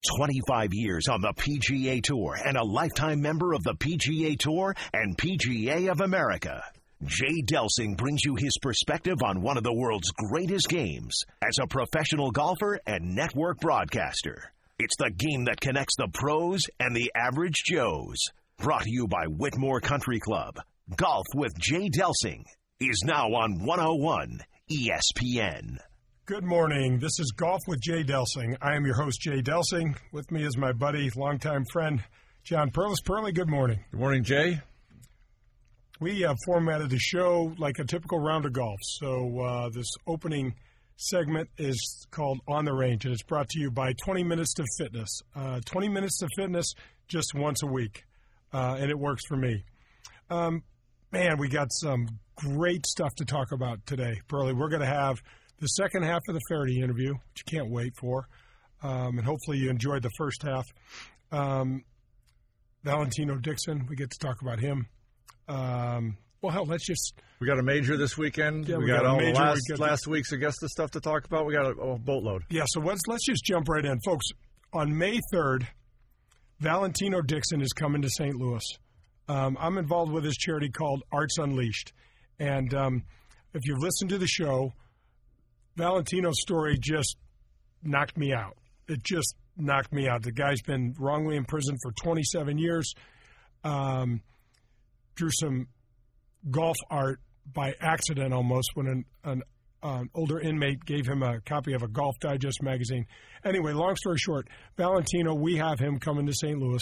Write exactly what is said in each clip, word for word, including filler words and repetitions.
twenty-five years on the P G A Tour and a lifetime member of the P G A Tour and P G A of America. Jay Delsing brings you his perspective on one of the world's greatest games as a professional golfer and network broadcaster. It's the game that connects the pros and the average Joes. Brought to you by Whitmore Country Club. Golf with Jay Delsing is now on one oh one E S P N. Good morning. This is Golf with Jay Delsing. I am your host, Jay Delsing. With me is my buddy, longtime friend, John Perlis. Perley, good morning. Good morning, Jay. We have formatted the show like a typical round of golf. So uh, this opening segment is called On the Range, and it's brought to you by twenty minutes to Fitness. Uh, twenty minutes to Fitness just once a week, uh, and it works for me. Um, man, we got some great stuff to talk about today, Perley. We're going to have the second half of the Faraday interview, which you can't wait for, um, and hopefully you enjoyed the first half. Um, Valentino Dixon, we get to talk about him. Um, well, hell, let's just... We got a major this weekend. Yeah, we, we got, got all a major. the last, We got last week's Augusta stuff to talk about. We got a, a boatload. Yeah, so let's, let's just jump right in. Folks, on May third, Valentino Dixon is coming to Saint Louis. Um, I'm involved with his charity called Arts Unleashed. And um, if you've listened to the show, Valentino's story just knocked me out. It just knocked me out. The guy's been wrongly imprisoned for twenty-seven years. Um, drew some golf art by accident almost when an, an, an older inmate gave him a copy of a Golf Digest magazine. Anyway, long story short, Valentino, we have him coming to Saint Louis.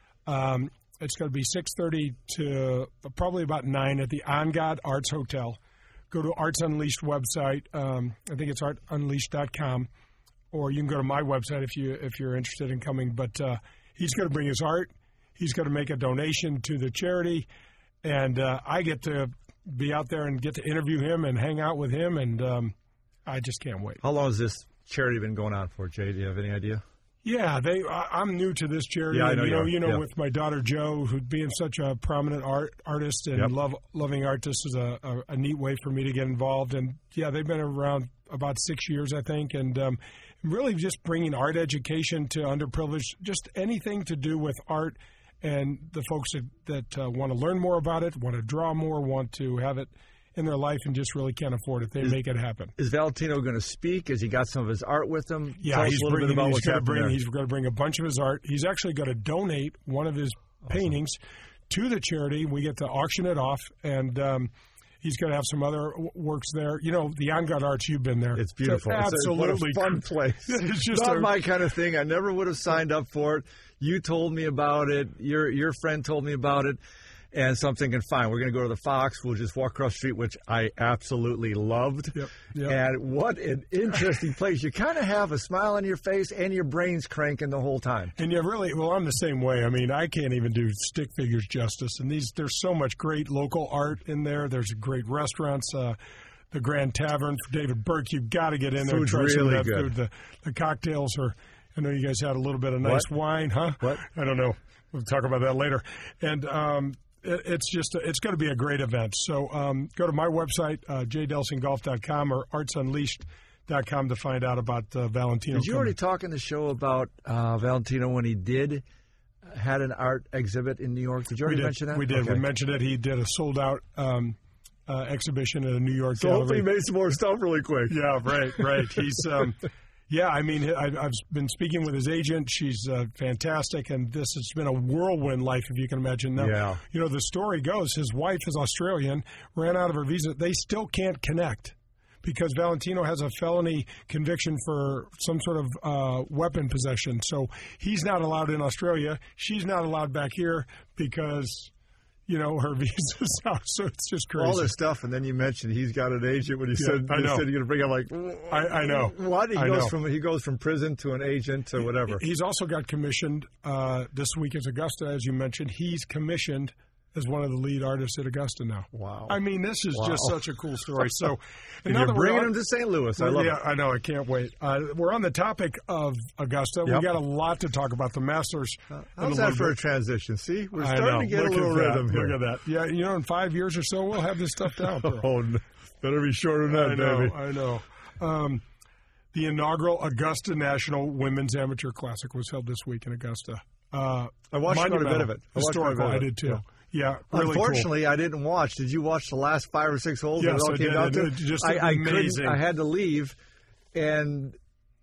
Um, it's going to be six thirty to probably about nine at the On God Arts Hotel. Go to Arts Unleashed website. Um, I think it's art unleashed dot com, or you can go to my website if you if you're interested in coming. But uh, he's going to bring his art. He's going to make a donation to the charity, and uh, I get to be out there and get to interview him and hang out with him, and um, I just can't wait. How long has this charity been going on for, Jay? Do you have any idea? Yeah, they. I, I'm new to this charity. Yeah, I know and, you know, you, you know, yeah. with my daughter Jo, who being such a prominent art artist and Yep. love loving art, this is a, a, a neat way for me to get involved. And yeah, they've been around about six years, I think, and um, really just bringing art education to underprivileged, just anything to do with art. And the folks that, that uh, want to learn more about it, want to draw more, want to have it in their life and just really can't afford it, they Is, make it happen. Is Valentino going to speak? Has he got some of his art with him? Yeah, Tell us he's a little bringing, bit about he's what's going to happening bring there. he's going to bring a bunch of his art. He's actually going to donate one of his Awesome. paintings to the charity. We get to auction it off, and um, he's going to have some other w- works there. You know, the On God Arts, you've been there. It's beautiful. It's It's a- absolutely what a fun place. It's just not a, my kind of thing. I never would have signed up for it. You told me about it. Your your friend told me about it. And so I'm thinking, fine, we're going to go to the Fox. We'll just walk across the street, which I absolutely loved. Yep, yep. And what an interesting place. You kind of have a smile on your face and your brain's cranking the whole time. And you really, well, I'm the same way. I mean, I can't even do stick figures justice. And these, there's so much great local art in there. There's great restaurants. Uh, the Grand Tavern for David Burke. You've got to get in there and Food's try some of really that good. food. The, the cocktails are, I know you guys had a little bit of nice What? wine, huh? What? I don't know. We'll talk about that later. And um, it, it's just, it's going to be a great event. So um, go to my website, uh, j delsing golf dot com or arts unleashed dot com to find out about uh, Valentino. Did you coming. already talk in the show about uh, Valentino when he did had an art exhibit in New York? Did you already we did. mention that? We did. Okay. We mentioned it. He did a sold-out um, uh, exhibition at a New York So gallery. hopefully he made some more stuff really quick. Yeah, right, right. He's, um, yeah, I mean, I, I've been speaking with his agent. She's uh, fantastic, and this has been a whirlwind life, if you can imagine. Now, Yeah. you know, the story goes, his wife is Australian, ran out of her visa. They still can't connect because Valentino has a felony conviction for some sort of uh, weapon possession. So he's not allowed in Australia. She's not allowed back here because, you know, her visa's out. So it's just crazy. All this stuff, and then you mentioned he's got an agent when he Yeah, said I he know. said you're going to bring him. Like, I, I know. What he I goes know. from he goes from prison to an agent to whatever. He's also got commissioned uh, this week as Augusta, as you mentioned. He's commissioned as one of the lead artists at Augusta now. Wow. I mean, this is Wow. just such a cool story. So, And now you're that we're bringing on- him to Saint Louis. I Well, love yeah, it. I know. I can't wait. Uh, we're on the topic of Augusta. Yep. We got a lot to talk about. The Masters. in a How's little that for a bit. transition? See, we're I starting know. to get Look a little at that. rhythm here. Look at that. Yeah, you know, in five years or so, we'll have this stuff down. Bro. Oh, no. Better be shorter than that, I know. baby. I know. Um, The inaugural Augusta National Women's Amateur Classic was held this week in Augusta. Uh, I watched quite a bit of it. I Historical, I did too. Yeah. Yeah, really Unfortunately, cool. I didn't watch. Did you watch the last five or six holes? Yes, that it all I came did. down to? It just I, I amazing. I had to leave, and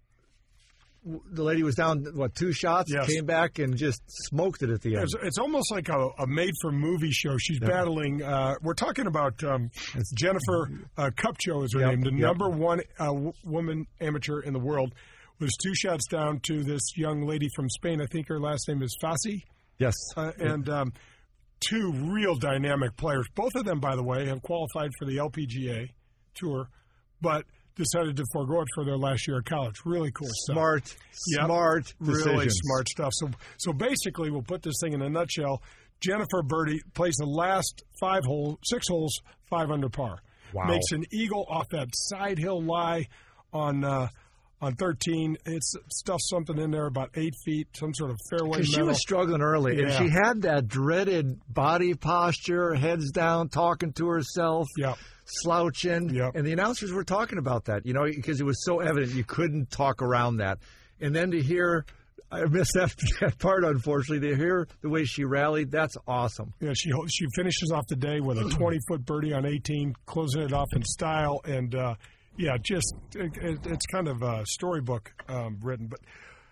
the lady was down, what, two shots? Yes. Came back and just smoked it at the end. It's, it's almost like a, a made-for-movie show. She's yeah. battling. Uh, we're talking about um, Jennifer uh, Kupcho is her yep, name, the yep. number one uh, w- woman amateur in the world. Was two shots down to this young lady from Spain. I think her last name is Fassi. Yes. Uh, and um, two real dynamic players. Both of them, by the way, have qualified for the L P G A Tour, but decided to forego it for their last year of college. Really cool smart, stuff. Smart, yep. smart Really smart stuff. So, so basically, we'll put this thing in a nutshell. Jennifer Birdie plays the last five holes, six holes, five under par. Wow. Makes an eagle off that side hill lie on uh, on thirteen. It's stuffed something in there about eight feet, some sort of fairway metal. She was struggling early, yeah. and she had that dreaded body posture, heads down, talking to herself. Yeah. Slouching, yep. and the announcers were talking about that, you know, because it was so evident you couldn't talk around that. And then to hear, I missed that, that part, unfortunately, to hear the way she rallied, that's awesome. Yeah, she she finishes off the day with a twenty-foot birdie on eighteen, closing it off in style, and, uh, yeah, just, it, it, it's kind of a storybook um, written, but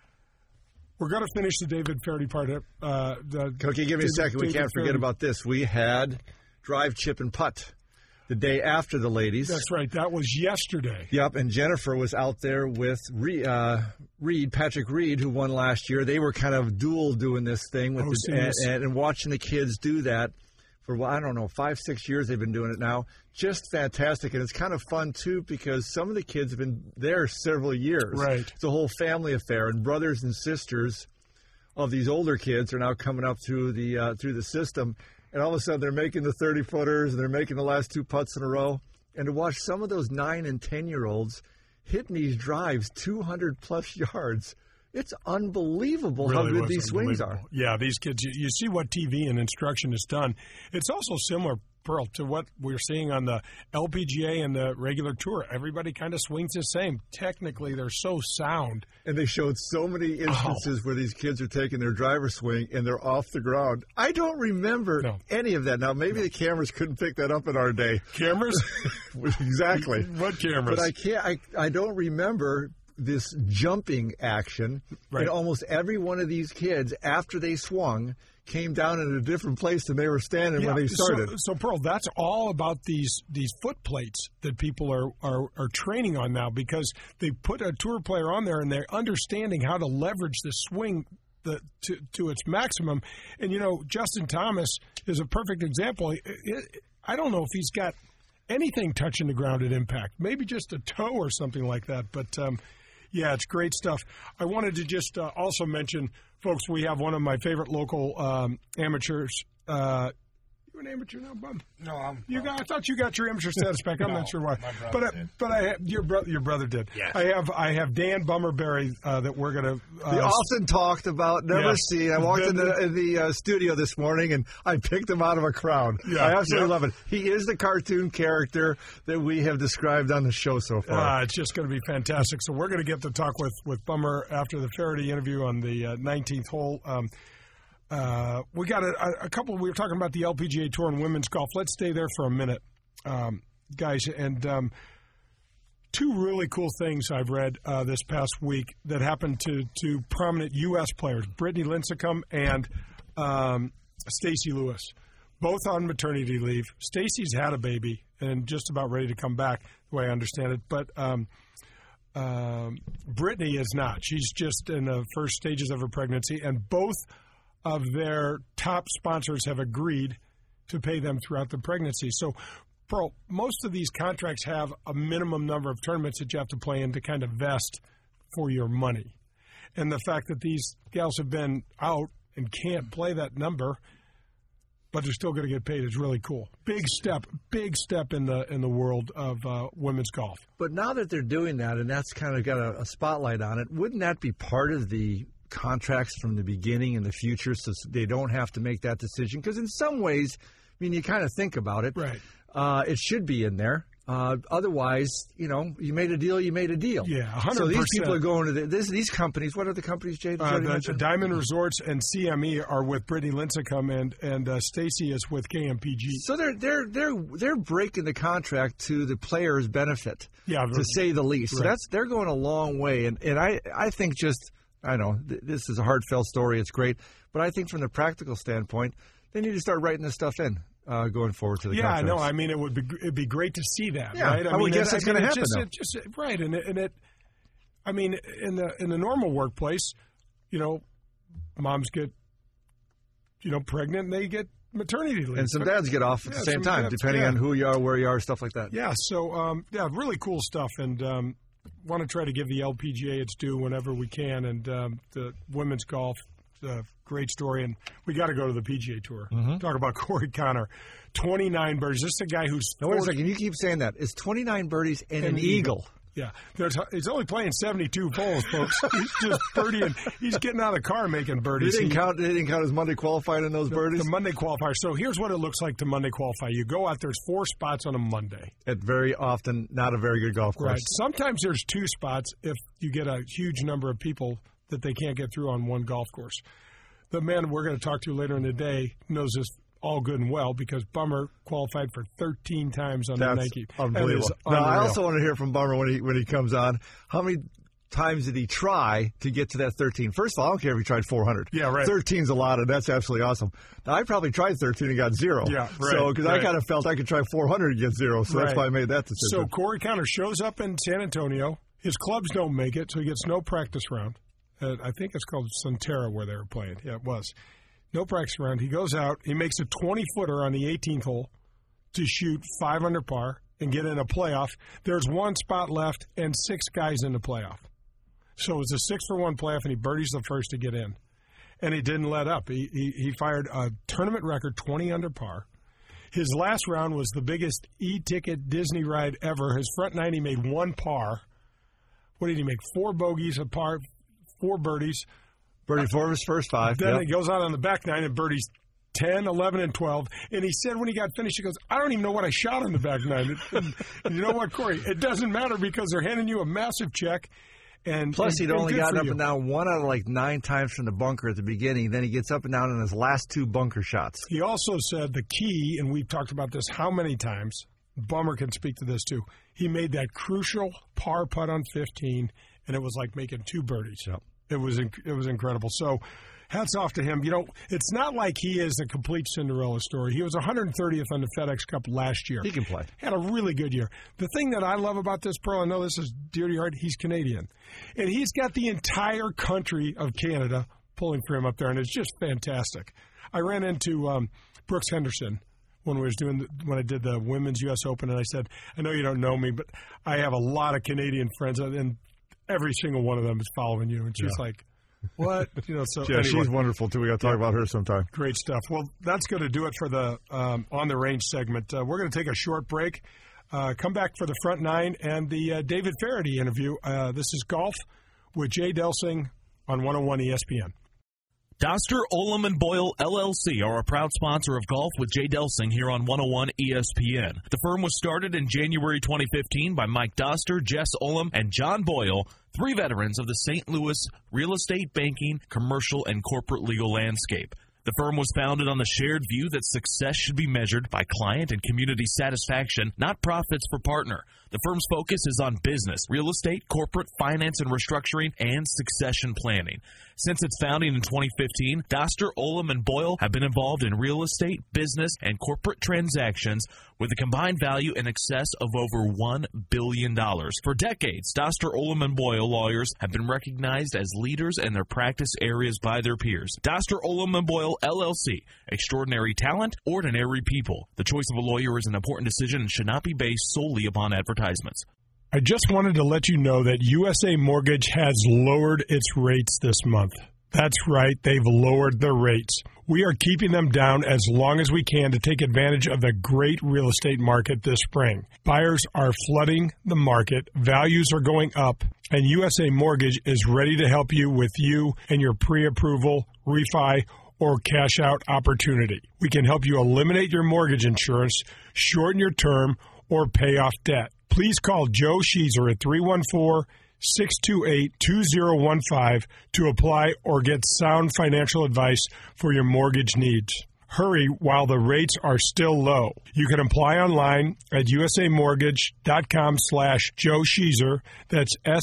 we're going to finish the David Feherty part. Uh, the, okay, give me David, a second. We David can't forget Feherty. about this. We had drive, chip, and putt the day after the ladies. That's right. That was yesterday. Yep, and Jennifer was out there with Reed, uh, Reed, Patrick Reed, who won last year. They were kind of dual doing this thing with oh, the, and, and, and watching the kids do that for, well, I don't know, five, six years they've been doing it now. Just fantastic, and it's kind of fun, too, because some of the kids have been there several years. Right. It's a whole family affair, and brothers and sisters of these older kids are now coming up through the uh, through the system. And all of a sudden, they're making the thirty-footers, and they're making the last two putts in a row. And to watch some of those nine- and ten-year-olds hitting these drives two hundred plus yards, it's unbelievable really how good these swings are. Yeah, these kids, you, you see what T V and instruction has done. It's also similar, Pearl, to what we're seeing on the L P G A and the regular tour. Everybody kind of swings the same. Technically, they're so sound. And they showed so many instances oh. where these kids are taking their driver swing and they're off the ground. I don't remember no. any of that. Now, maybe no. the cameras couldn't pick that up in our day. Cameras? Exactly. What cameras? But I can't. I, I don't remember this jumping action. Right. And almost every one of these kids, after they swung, came down in a different place than they were standing yeah, when they started. So, so, Pearl, that's all about these these foot plates that people are, are, are training on now, because they put a tour player on there and they're understanding how to leverage the swing the, to, to its maximum. And, you know, Justin Thomas is a perfect example. It, it, I don't know if he's got anything touching the ground at impact, maybe just a toe or something like that. But, um, yeah, it's great stuff. I wanted to just uh, also mention, folks, we have one of my favorite local um, amateurs. Uh, you an amateur now, bud? No, I'm. You got? I thought you got your amateur status back. I'm no, not sure why. My brother but I, did. but I have, your brother your brother did. Yes. I have I have Dan Bummerberry uh, that we're gonna. Uh, we often talked about, never yes. seen. I walked in the, in the uh, studio this morning and I picked him out of a crowd. Yeah, I absolutely yeah. love it. He is the cartoon character that we have described on the show so far. Uh, it's just going to be fantastic. So we're going to get to talk with, with Bummer after the Feherty interview on the uh, nineteenth hole. Um, Uh, we got a, a couple. We were talking about the L P G A Tour and women's golf. Let's stay there for a minute, um, guys. And um, two really cool things I've read uh, this past week that happened to to prominent U S players: Brittany Lincecum and um, Stacey Lewis, both on maternity leave. Stacey's had a baby and just about ready to come back, the way I understand it. But um, um, Brittany is not. She's just in the first stages of her pregnancy, and both of their top sponsors have agreed to pay them throughout the pregnancy. So, Pearl, most of these contracts have a minimum number of tournaments that you have to play in to kind of vest for your money. And the fact that these gals have been out and can't play that number, but they're still going to get paid, is really cool. Big step, big step in the in the world of uh, women's golf. But now that they're doing that, and that's kind of got a, a spotlight on it, wouldn't that be part of the contracts from the beginning in the future, so they don't have to make that decision? Because in some ways, I mean, you kind of think about it. Right. Uh, it should be in there. Uh, otherwise, you know, you made a deal, you made a deal. Yeah, one hundred percent. So these people are going to the, this, these companies. What are the companies, Jay? Uh, the Diamond Resorts and C M E are with Brittany Lincecum, and and uh, Stacy is with K M P G. So they're they're they're they're breaking the contract to the players' benefit. Yeah, to say the least. Right. So that's they're going a long way, and and I I think just I know th- this is a heartfelt story. It's great, but I think from the practical standpoint, they need to start writing this stuff in. Uh, going forward to the yeah, contracts. no, I mean it would be it'd be great to see that, yeah, right? I, I mean, would guess it, it's I mean, going to happen. Just, though. it just, right, and it, and it, I mean, in the in the normal workplace, you know, moms get, you know, pregnant and they get maternity leave, and some dads get off at yeah, the same time, dads, depending yeah. on who you are, where you are, stuff like that. Yeah, so um, yeah, really cool stuff, and um, want to try to give the L P G A its due whenever we can, and um, the women's golf. Uh, great story, and we got to go to the P G A Tour. Mm-hmm. Talk about Corey Connor, twenty-nine birdies. This is a guy who's now, wait a second. You keep saying that. It's twenty-nine birdies and, and an eagle. eagle. Yeah, There's, he's only playing seventy-two holes, folks. He's just birdieing. He's getting out of the car making birdies. They didn't he, count. They didn't count his Monday qualifying in those the, birdies. The Monday qualifier. So here's what it looks like to Monday qualify. You go out. There's four spots on a Monday. At very often, not a very good golf course. Right. Sometimes there's two spots if you get a huge number of people that they can't get through on one golf course. The man we're going to talk to later in the day knows this all good and well because Bummer qualified for thirteen times on That's the Nike. Unbelievable. Now, I also want to hear from Bummer when he when he comes on. How many times did he try to get to that thirteen? First of all, I don't care if he tried four hundred. Yeah, right. thirteen's a lot, and that's absolutely awesome. Now, I probably tried thirteen and got zero. Yeah, right. So, because right. I kind of felt I could try four hundred and get zero, so right. that's why I made that decision. So, Corey Connor shows up in San Antonio. His clubs don't make it, so he gets no practice round. Uh, I think it's called Centera where they were playing. Yeah, it was. No practice round. He goes out. He makes a twenty-footer on the eighteenth hole to shoot five under par and get in a playoff. There's one spot left and six guys in the playoff. So it's a six-for-one playoff, and he birdies the first to get in. And he didn't let up. He, he, he fired a tournament record twenty under par. His last round was the biggest e-ticket Disney ride ever. His front nine, he made one par. What did he make? Four bogeys, a par, four birdies. Birdie four of his first five. Then yep. he goes out on the back nine and birdies ten, eleven, and twelve. And he said when he got finished, he goes, I don't even know what I shot on the back nine. And, and you know what, Corey? It doesn't matter because they're handing you a massive check. And Plus, and, he'd and only good gotten for up you. and down one out of like nine times from the bunker at the beginning. Then he gets up and down in his last two bunker shots. He also said the key, and we've talked about this how many times, Bummer can speak to this too, he made that crucial par putt on fifteen, and it was like making two birdies. Yep. It was inc- it was incredible. So hats off to him. You know, it's not like he is a complete Cinderella story. He was one hundred thirtieth on the FedEx Cup last year. He can play. Had a really good year. The thing that I love about this, Pearl, I know this is dear to your heart, he's Canadian. And he's got the entire country of Canada pulling for him up there, and it's just fantastic. I ran into um, Brooks Henderson when we was doing the, when I did the Women's U S Open, and I said, I know you don't know me, but I have a lot of Canadian friends, and every single one of them is following you. And she's yeah. like, what? You know, so yeah, anyway. she's wonderful, too. We got to talk about her sometime. Great stuff. Well, that's going to do it for the um, On the Range segment. Uh, we're going to take a short break, uh, come back for the front nine, and the uh, David Faraday interview. Uh, this is Golf with Jay Delsing on one oh one E S P N. Doster, Olam and Boyle, L L C are a proud sponsor of Golf with Jay Delsing here on one oh one E S P N. The firm was started in January twenty fifteen by Mike Doster, Jess Olam, and John Boyle, three veterans of the Saint Louis real estate, banking, commercial, and corporate legal landscape. The firm was founded on the shared view that success should be measured by client and community satisfaction, not profits per partner. The firm's focus is on business, real estate, corporate, finance and restructuring, and succession planning. Since its founding in twenty fifteen, Doster, Olam and Boyle have been involved in real estate, business, and corporate transactions with a combined value in excess of over one billion dollars. For decades, Doster, Olam and Boyle lawyers have been recognized as leaders in their practice areas by their peers. Doster, Olam and Boyle, L L C. Extraordinary talent, ordinary people. The choice of a lawyer is an important decision and should not be based solely upon advertisements. I just wanted to let you know that U S A Mortgage has lowered its rates this month. That's right, they've lowered the rates. We are keeping them down as long as we can to take advantage of the great real estate market this spring. Buyers are flooding the market, values are going up, and U S A Mortgage is ready to help you with you and your pre-approval, refi, or cash-out opportunity. We can help you eliminate your mortgage insurance, shorten your term, or pay off debt. Please call Joe Sheezer at three one four, six two eight, two zero one five to apply or get sound financial advice for your mortgage needs. Hurry while the rates are still low. You can apply online at usamortgage.com slash Joe Sheezer. That's S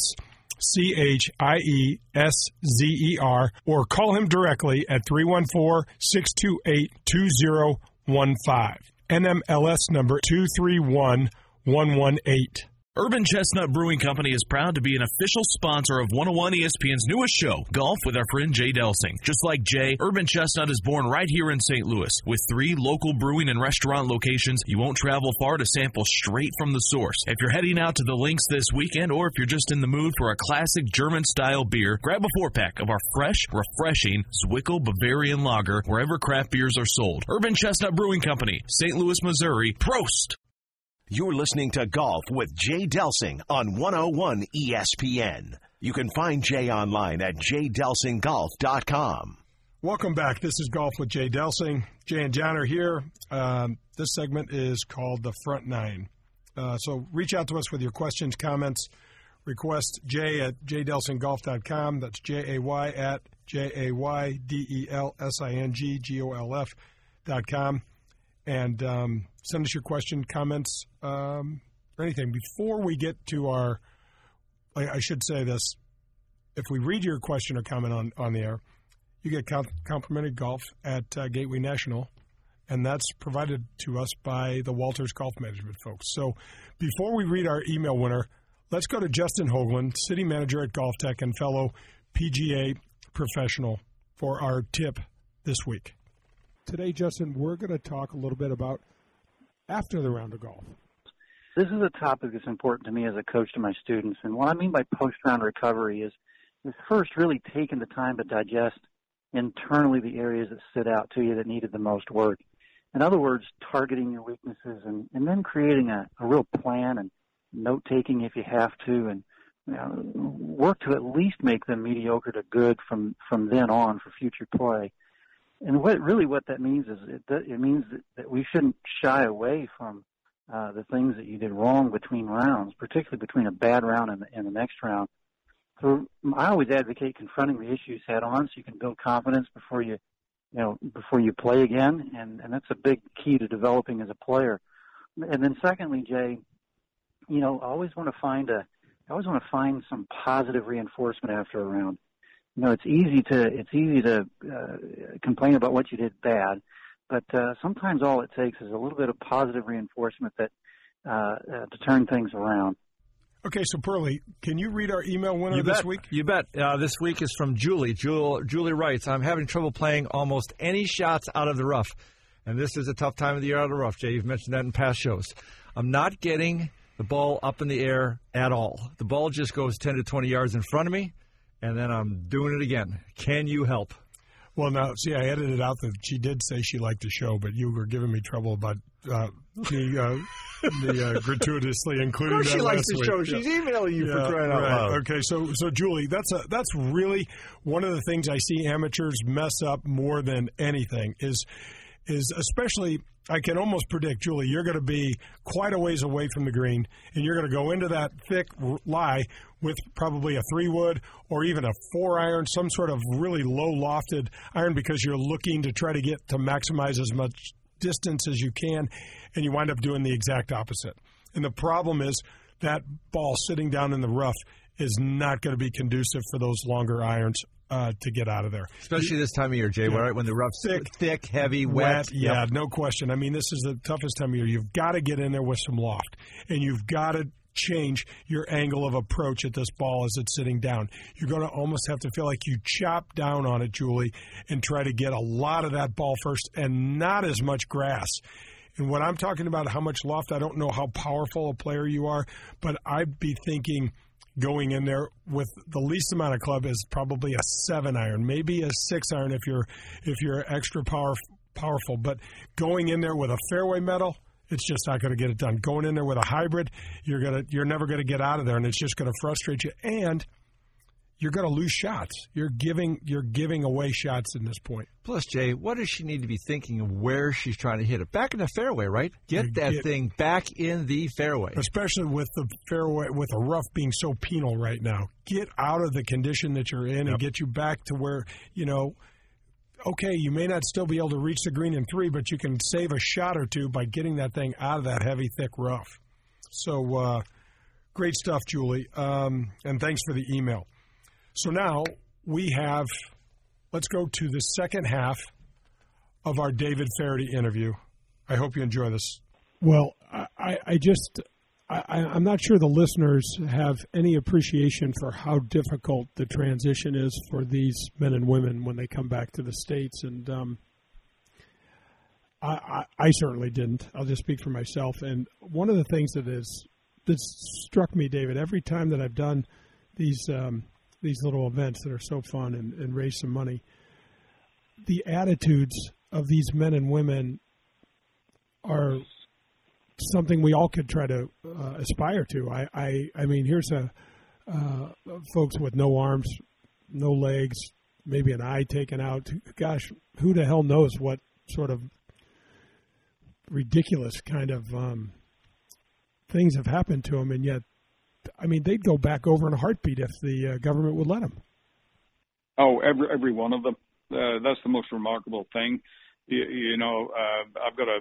C H I E S Z E R, or call him directly at three one four, six two eight, two zero one five. N M L S number two three one one one eight. Urban Chestnut Brewing Company is proud to be an official sponsor of one oh one E S P N's newest show, Golf with our friend Jay Delsing. Just like Jay, Urban Chestnut is born right here in Saint Louis. With three local brewing and restaurant locations, you won't travel far to sample straight from the source. If you're heading out to the links this weekend, or if you're just in the mood for a classic German-style beer, grab a four-pack of our fresh, refreshing Zwickel Bavarian Lager wherever craft beers are sold. Urban Chestnut Brewing Company, Saint Louis, Missouri. Prost! You're listening to Golf with Jay Delsing on one oh one E S P N. You can find Jay online at j delsing golf dot com. Welcome back. This is Golf with Jay Delsing. Jay and John are here. Um, this segment is called The Front Nine. Uh, so reach out to us with your questions, comments. Request Jay at j delsing golf dot com. That's J A Y at J A Y D E L S I N G G O L F dot com. And um, send us your question, comments, um, or anything. Before we get to our, I, I should say this, if we read your question or comment on, on the air, you get comp- complimentary golf at uh, Gateway National, and that's provided to us by the Walters Golf Management folks. So before we read our email winner, let's go to Justin Hoagland, City Manager at Golf Tech and fellow P G A professional, for our tip this week. Today, Justin, we're going to talk a little bit about after the round of golf. This is a topic that's important to me as a coach to my students. And what I mean by post-round recovery is, is first really taking the time to digest internally the areas that stood out to you that needed the most work. In other words, targeting your weaknesses and, and then creating a, a real plan and note-taking if you have to, and you know, work to at least make them mediocre to good from, from then on for future play. And what really what that means is it, it means that, that we shouldn't shy away from uh, the things that you did wrong between rounds, particularly between a bad round and the, and the next round. So I always advocate confronting the issues head on, so you can build confidence before you, you know, before you play again, and, and that's a big key to developing as a player. And then secondly, Jay, you know, I always want to find a, I always want to find some positive reinforcement after a round. You know, it's easy to it's easy to uh, complain about what you did bad, but uh, sometimes all it takes is a little bit of positive reinforcement that uh, uh, to turn things around. Okay, so Pearlie, can you read our email winner you this bet. week? You bet. Uh, this week is from Julie. Julie. Julie writes, I'm having trouble playing almost any shots out of the rough, and this is a tough time of the year out of the rough, Jay. You've mentioned that in past shows. I'm not getting the ball up in the air at all. The ball just goes ten to twenty yards in front of me, and then I'm doing it again. Can you help? Well, now, see, I edited out that she did say she liked the show, but you were giving me trouble about uh, the, uh, the uh, gratuitously including of course that she likes last the week. show. Yeah. She's emailing you Yeah, for crying out right. loud. Okay, so so Julie, that's a that's really one of the things I see amateurs mess up more than anything is is especially. I can almost predict, Julie, you're going to be quite a ways away from the green, and you're going to go into that thick lie with probably a three-wood or even a four-iron, some sort of really low-lofted iron, because you're looking to try to get to maximize as much distance as you can, and you wind up doing the exact opposite. And the problem is that ball sitting down in the rough is not going to be conducive for those longer irons uh, to get out of there. Especially this time of year, Jay, Yeah. right when the rough's thick, thick heavy, wet. Wet, yeah, Yep. no question. I mean, this is the toughest time of year. You've got to get in there with some loft, and you've got to change your angle of approach at this ball as it's sitting down. You're going to almost have to feel like you chop down on it, Julie, and try to get a lot of that ball first and not as much grass. And when I'm talking about how much loft, I don't know how powerful a player you are, but I'd be thinking going in there with the least amount of club is probably a seven iron, maybe a six iron if you're if you're extra power, powerful. But going in there with a fairway metal, it's just not going to get it done. Going in there with a hybrid, you're gonna you're never going to get out of there, and it's just going to frustrate you. And you're going to lose shots. You're giving you're giving away shots in this point. Plus, Jay, what does she need to be thinking of where she's trying to hit it? Back in the fairway, right? Get You that get- thing back in the fairway. Especially with the fairway, with the rough being so penal right now. Get out of the condition that you're in and Yep. get you back to where, you know, okay, you may not still be able to reach the green in three, but you can save a shot or two by getting that thing out of that heavy, thick rough. So, uh, great stuff, Julie. Um, and thanks for the email. So now we have, let's go to the second half of our David Faraday interview. I hope you enjoy this. Well, I, I just, I, I'm not sure the listeners have any appreciation for how difficult the transition is for these men and women when they come back to the States. And um, I, I, I certainly didn't. I'll just speak for myself. And one of the things that is that struck me, David, every time that I've done these um, these little events that are so fun and, and raise some money, the attitudes of these men and women are something we all could try to uh, aspire to. I, I, I mean, here's a uh, folks with no arms, no legs, maybe an eye taken out. Gosh, who the hell knows what sort of ridiculous kind of um, things have happened to them, and yet, I mean, they'd go back over in a heartbeat if the uh, government would let them. Oh, every every one of them. Uh, that's the most remarkable thing. You, you know, uh, I've got a,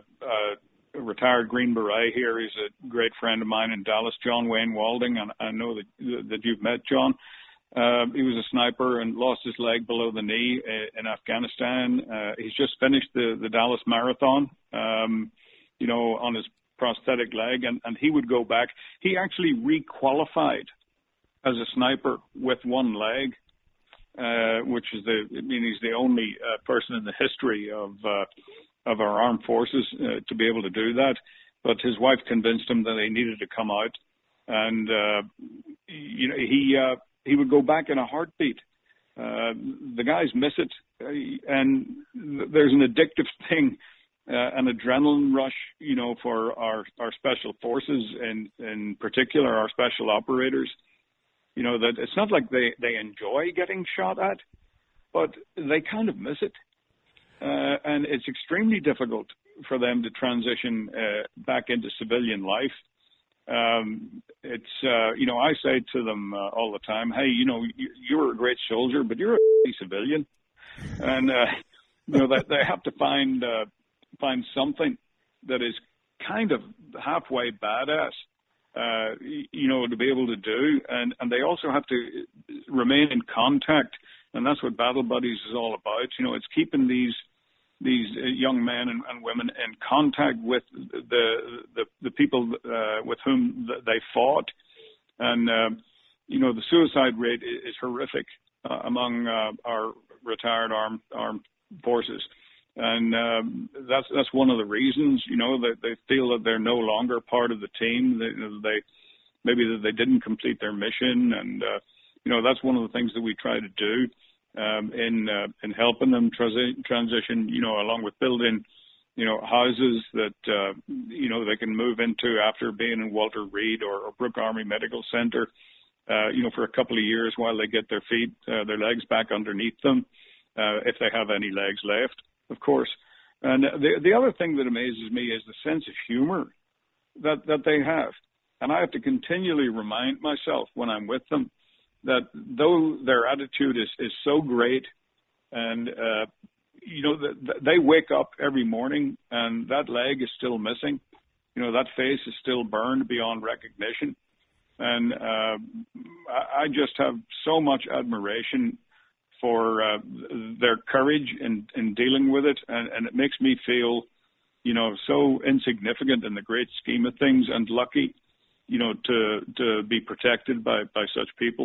a retired Green Beret here. He's a great friend of mine in Dallas, John Wayne Walding, and I know that that you've met John. Uh, he was a sniper and lost his leg below the knee in Afghanistan. Uh, he's just finished the, the Dallas Marathon, um, you know, on his prosthetic leg, and, and he would go back. He actually re-qualified as a sniper with one leg, uh, which is the, I mean, he's the only uh, person in the history of uh, of our armed forces uh, to be able to do that. But his wife convinced him that he needed to come out, and uh, you know, he uh, he would go back in a heartbeat. Uh, the guys miss it, and there's an addictive thing. Uh, an adrenaline rush, you know, for our, our special forces and in particular our special operators, you know, that it's not like they, they enjoy getting shot at, but they kind of miss it. Uh, and it's extremely difficult for them to transition uh, back into civilian life. Um, it's, uh, you know, I say to them uh, all the time, hey, you know, you, you're a great soldier, but you're a civilian. And, uh, you know, that they have to find, uh, find something that is kind of halfway badass, uh, you know, to be able to do. And, and they also have to remain in contact. And that's what Battle Buddies is all about. You know, it's keeping these, these young men and, and women in contact with the, the, the people uh, with whom they fought. And, uh, you know, the suicide rate is horrific uh, among uh, our retired armed, armed forces. And um, that's that's one of the reasons, you know, that they feel that they're no longer part of the team. They, they maybe that they didn't complete their mission, and uh, you know, that's one of the things that we try to do um, in uh, in helping them transi- transition. You know, along with building, you know, houses that uh, you know they can move into after being in Walter Reed or, or Brooke Army Medical Center, uh, you know, for a couple of years while they get their feet, uh, their legs back underneath them, uh, if they have any legs left. Of course. And the the other thing that amazes me is the sense of humor that, that they have. And I have to continually remind myself when I'm with them that though their attitude is, is so great and, uh, you know, the, they wake up every morning and that leg is still missing. You know, that face is still burned beyond recognition. And uh, I just have so much admiration for uh, their courage in, in dealing with it, and, and it makes me feel, you know, so insignificant in the great scheme of things, and lucky, you know, to to be protected by, by such people.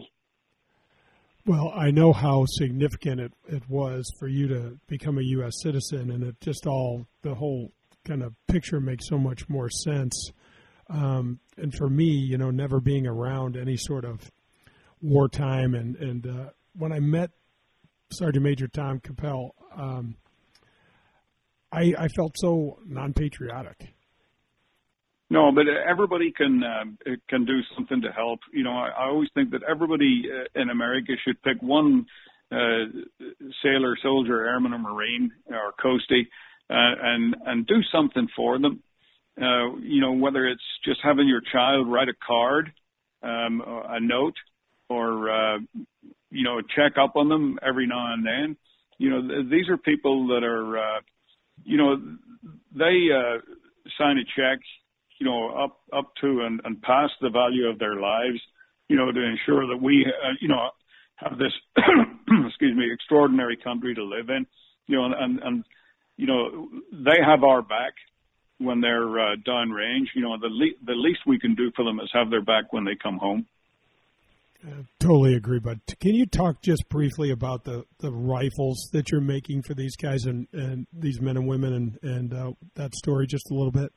Well, I know how significant it, it was for you to become a U S citizen, and it just all, the whole kind of picture makes so much more sense. Um, and for me, you know, never being around any sort of wartime, and, and uh, when I met Sergeant Major Tom Capel, um, I, I felt so non-patriotic. No, but everybody can uh, can do something to help. You know, I, I always think that everybody in America should pick one uh, sailor, soldier, airman, or marine, or coastie, uh, and and do something for them. Uh, you know, whether it's just having your child write a card, um, a note, or uh, you know, check up on them every now and then. You know, th- these are people that are, uh, you know, they uh, sign a check, you know, up up to and, and past the value of their lives, you know, to ensure that we, uh, you know, have this, excuse me, extraordinary country to live in, you know, and, and you know, they have our back when they're uh, downrange. You know, the, le- the least we can do for them is have their back when they come home. Uh, totally agree, but can you talk just briefly about the, the rifles that you're making for these guys and, and these men and women and, and uh, that story just a little bit?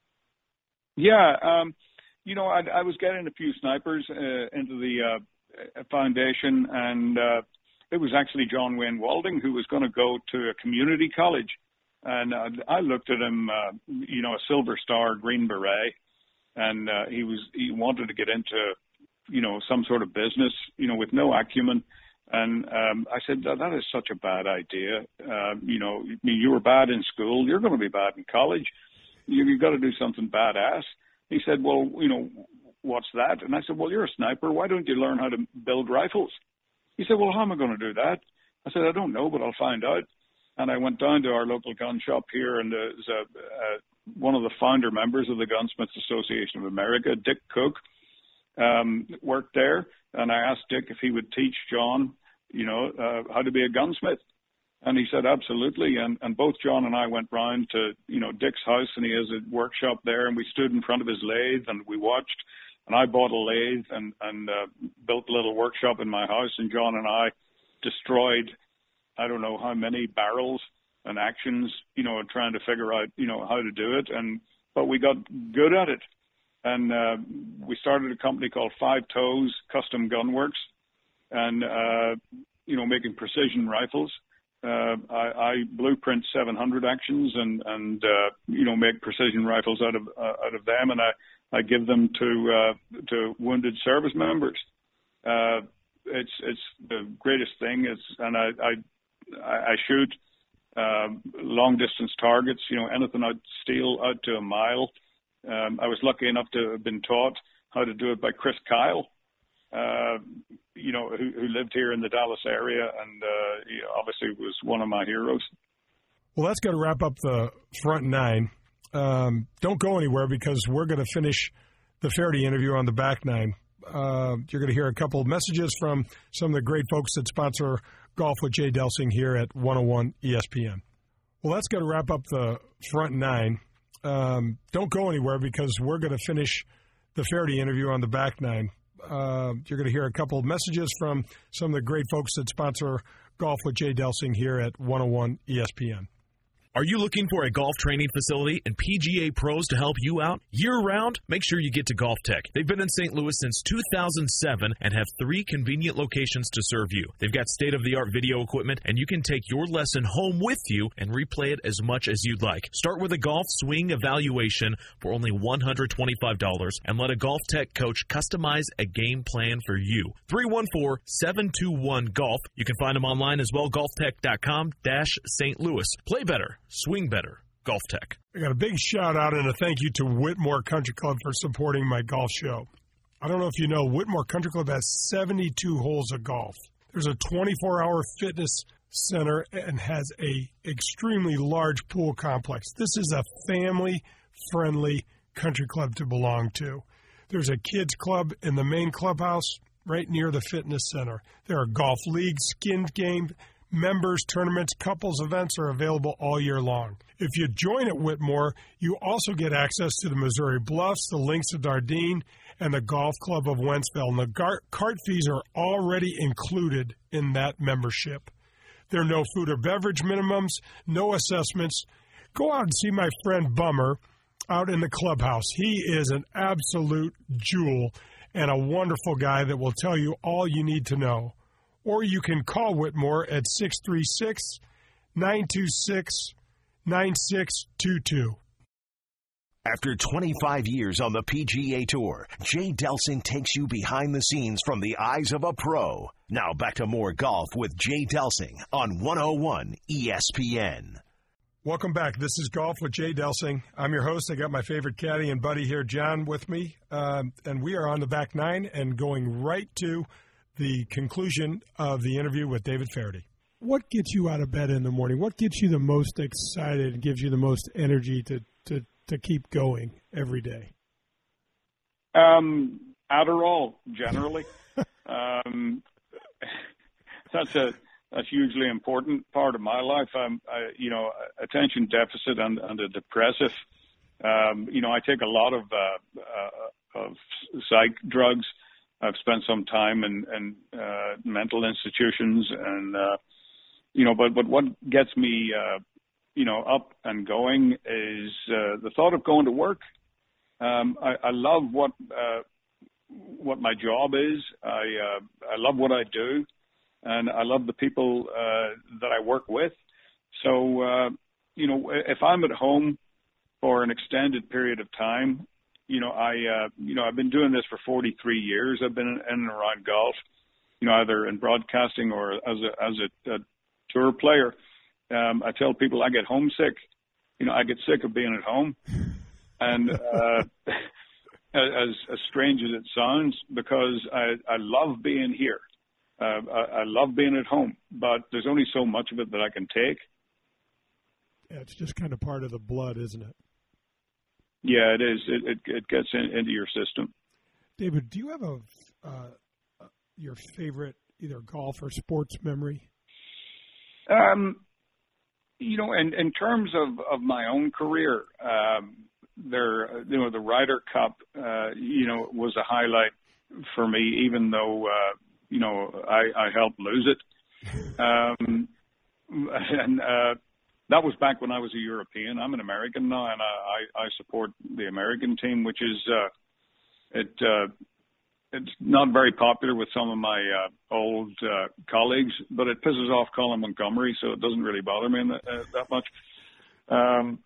Yeah, um, you know, I, I was getting a few snipers uh, into the uh, foundation, and uh, it was actually John Wayne Walding who was going to go to a community college. And uh, I looked at him, uh, you know, a Silver Star Green Beret, and uh, he was he wanted to get into, you know, some sort of business, you know, with no acumen. And um, I said, that, that is such a bad idea. Uh, you know, I mean, you were bad in school, you're going to be bad in college. You, you've got to do something badass. He said, well, you know, what's that? And I said, well, you're a sniper. Why don't you learn how to build rifles? He said, well, how am I going to do that? I said, I don't know, but I'll find out. And I went down to our local gun shop here, and there's a, a, one of the founder members of the Gunsmiths Association of America, Dick Cook, um, worked there. And I asked Dick if he would teach John, you know, uh, how to be a gunsmith. And he said, absolutely. And, and both John and I went round to, you know, Dick's house, and he has a workshop there, and we stood in front of his lathe and we watched. And I bought a lathe and, and uh, built a little workshop in my house, and John and I destroyed, I don't know how many barrels and actions, you know, trying to figure out, you know, how to do it. And, but we got good at it. And uh, we started a company called Five Toes Custom Gunworks, and, uh, you know, making precision rifles. Uh, I, I blueprint seven hundred actions and, and uh, you know, make precision rifles out of uh, out of them, and I, I give them to uh, to wounded service members. Uh, it's it's the greatest thing. It's and I I, I shoot uh, long distance targets. You know, anything out steel out to a mile. Um, I was lucky enough to have been taught how to do it by Chris Kyle. Uh, you know, who, who lived here in the Dallas area, and uh, he obviously was one of my heroes. Well, that's going to wrap up the front nine. Um, don't go anywhere, because we're going to finish the Faraday interview on the back nine. Uh, you're going to hear a couple of messages from some of the great folks that sponsor Golf with Jay Delsing here at one oh one E S P N. Well, that's going to wrap up the front nine. Um, don't go anywhere, because we're going to finish the Faraday interview on the back nine. Uh, you're going to hear a couple of messages from some of the great folks that sponsor Golf with Jay Delsing here at one oh one E S P N. Are you looking for a golf training facility and P G A pros to help you out year-round? Make sure you get to Golf Tech. They've been in Saint Louis since two thousand seven and have three convenient locations to serve you. They've got state-of-the-art video equipment, and you can take your lesson home with you and replay it as much as you'd like. Start with a golf swing evaluation for only one hundred twenty-five dollars and let a Golf Tech coach customize a game plan for you. three one four, seven two one, GOLF. You can find them online as well, golf tech dot com dash Saint Louis. Play better. Swing better. Golf Tech. I got a big shout out and a thank you to Whitmore Country Club for supporting my golf show. I don't know if you know, Whitmore Country Club has seventy-two holes of golf. There's a twenty-four hour fitness center and has a extremely large pool complex. This is a family-friendly country club to belong to. There's a kids club in the main clubhouse right near the fitness center. There are golf leagues, skin games, members, tournaments, couples events are available all year long. If you join at Whitmore, you also get access to the Missouri Bluffs, the Links of Dardenne, and the Golf Club of Wentzville. And the gar- cart fees are already included in that membership. There are no food or beverage minimums, no assessments. Go out and see my friend Bummer out in the clubhouse. He is an absolute jewel and a wonderful guy that will tell you all you need to know. Or you can call Whitmore at six three six, nine two six, nine six two two. After twenty-five years on the P G A Tour, Jay Delsing takes you behind the scenes from the eyes of a pro. Now back to more golf with Jay Delsing on one oh one E S P N. Welcome back. This is Golf with Jay Delsing. I'm your host. I got my favorite caddy and buddy here, John, with me. Um, and we are on the back nine and going right to the conclusion of the interview with David Feherty. What gets you out of bed in the morning? What gets you the most excited and gives you the most energy to, to, to keep going every day? Um, Adderall, generally. um, that's a a hugely important part of my life. I'm, I, you know, attention deficit and, and a depressive. Um, you know, I take a lot of uh, uh, of psych drugs. I've spent some time in, in uh, mental institutions, and uh, you know, but but what gets me, uh, you know, up and going is uh, the thought of going to work. Um, I, I love what uh, what my job is. I uh, I love what I do. And I love the people uh, that I work with. So, uh, you know, if I'm at home for an extended period of time, you know, I, uh, you know, I've been doing this for forty-three years. I've been in and around golf, you know, either in broadcasting or as a as a, a tour player. Um, I tell people I get homesick. You know, I get sick of being at home, and uh, as as strange as it sounds, because I I love being here. Uh, I, I love being at home, but there's only so much of it that I can take. Yeah, it's just kind of part of the blood, isn't it? Yeah, it is. It it, it gets in, into your system. David, do you have a uh, your favorite either golf or sports memory? Um, you know, in in terms of, of my own career, um, there, you know, the Ryder Cup, uh, you know, was a highlight for me, even though. Uh, You know, I, I helped lose it. Um, and uh, that was back when I was a European. I'm an American now, and I, I support the American team, which is uh, it. Uh, it's not very popular with some of my uh, old uh, colleagues, but it pisses off Colin Montgomery, so it doesn't really bother me that, uh, that much. Um,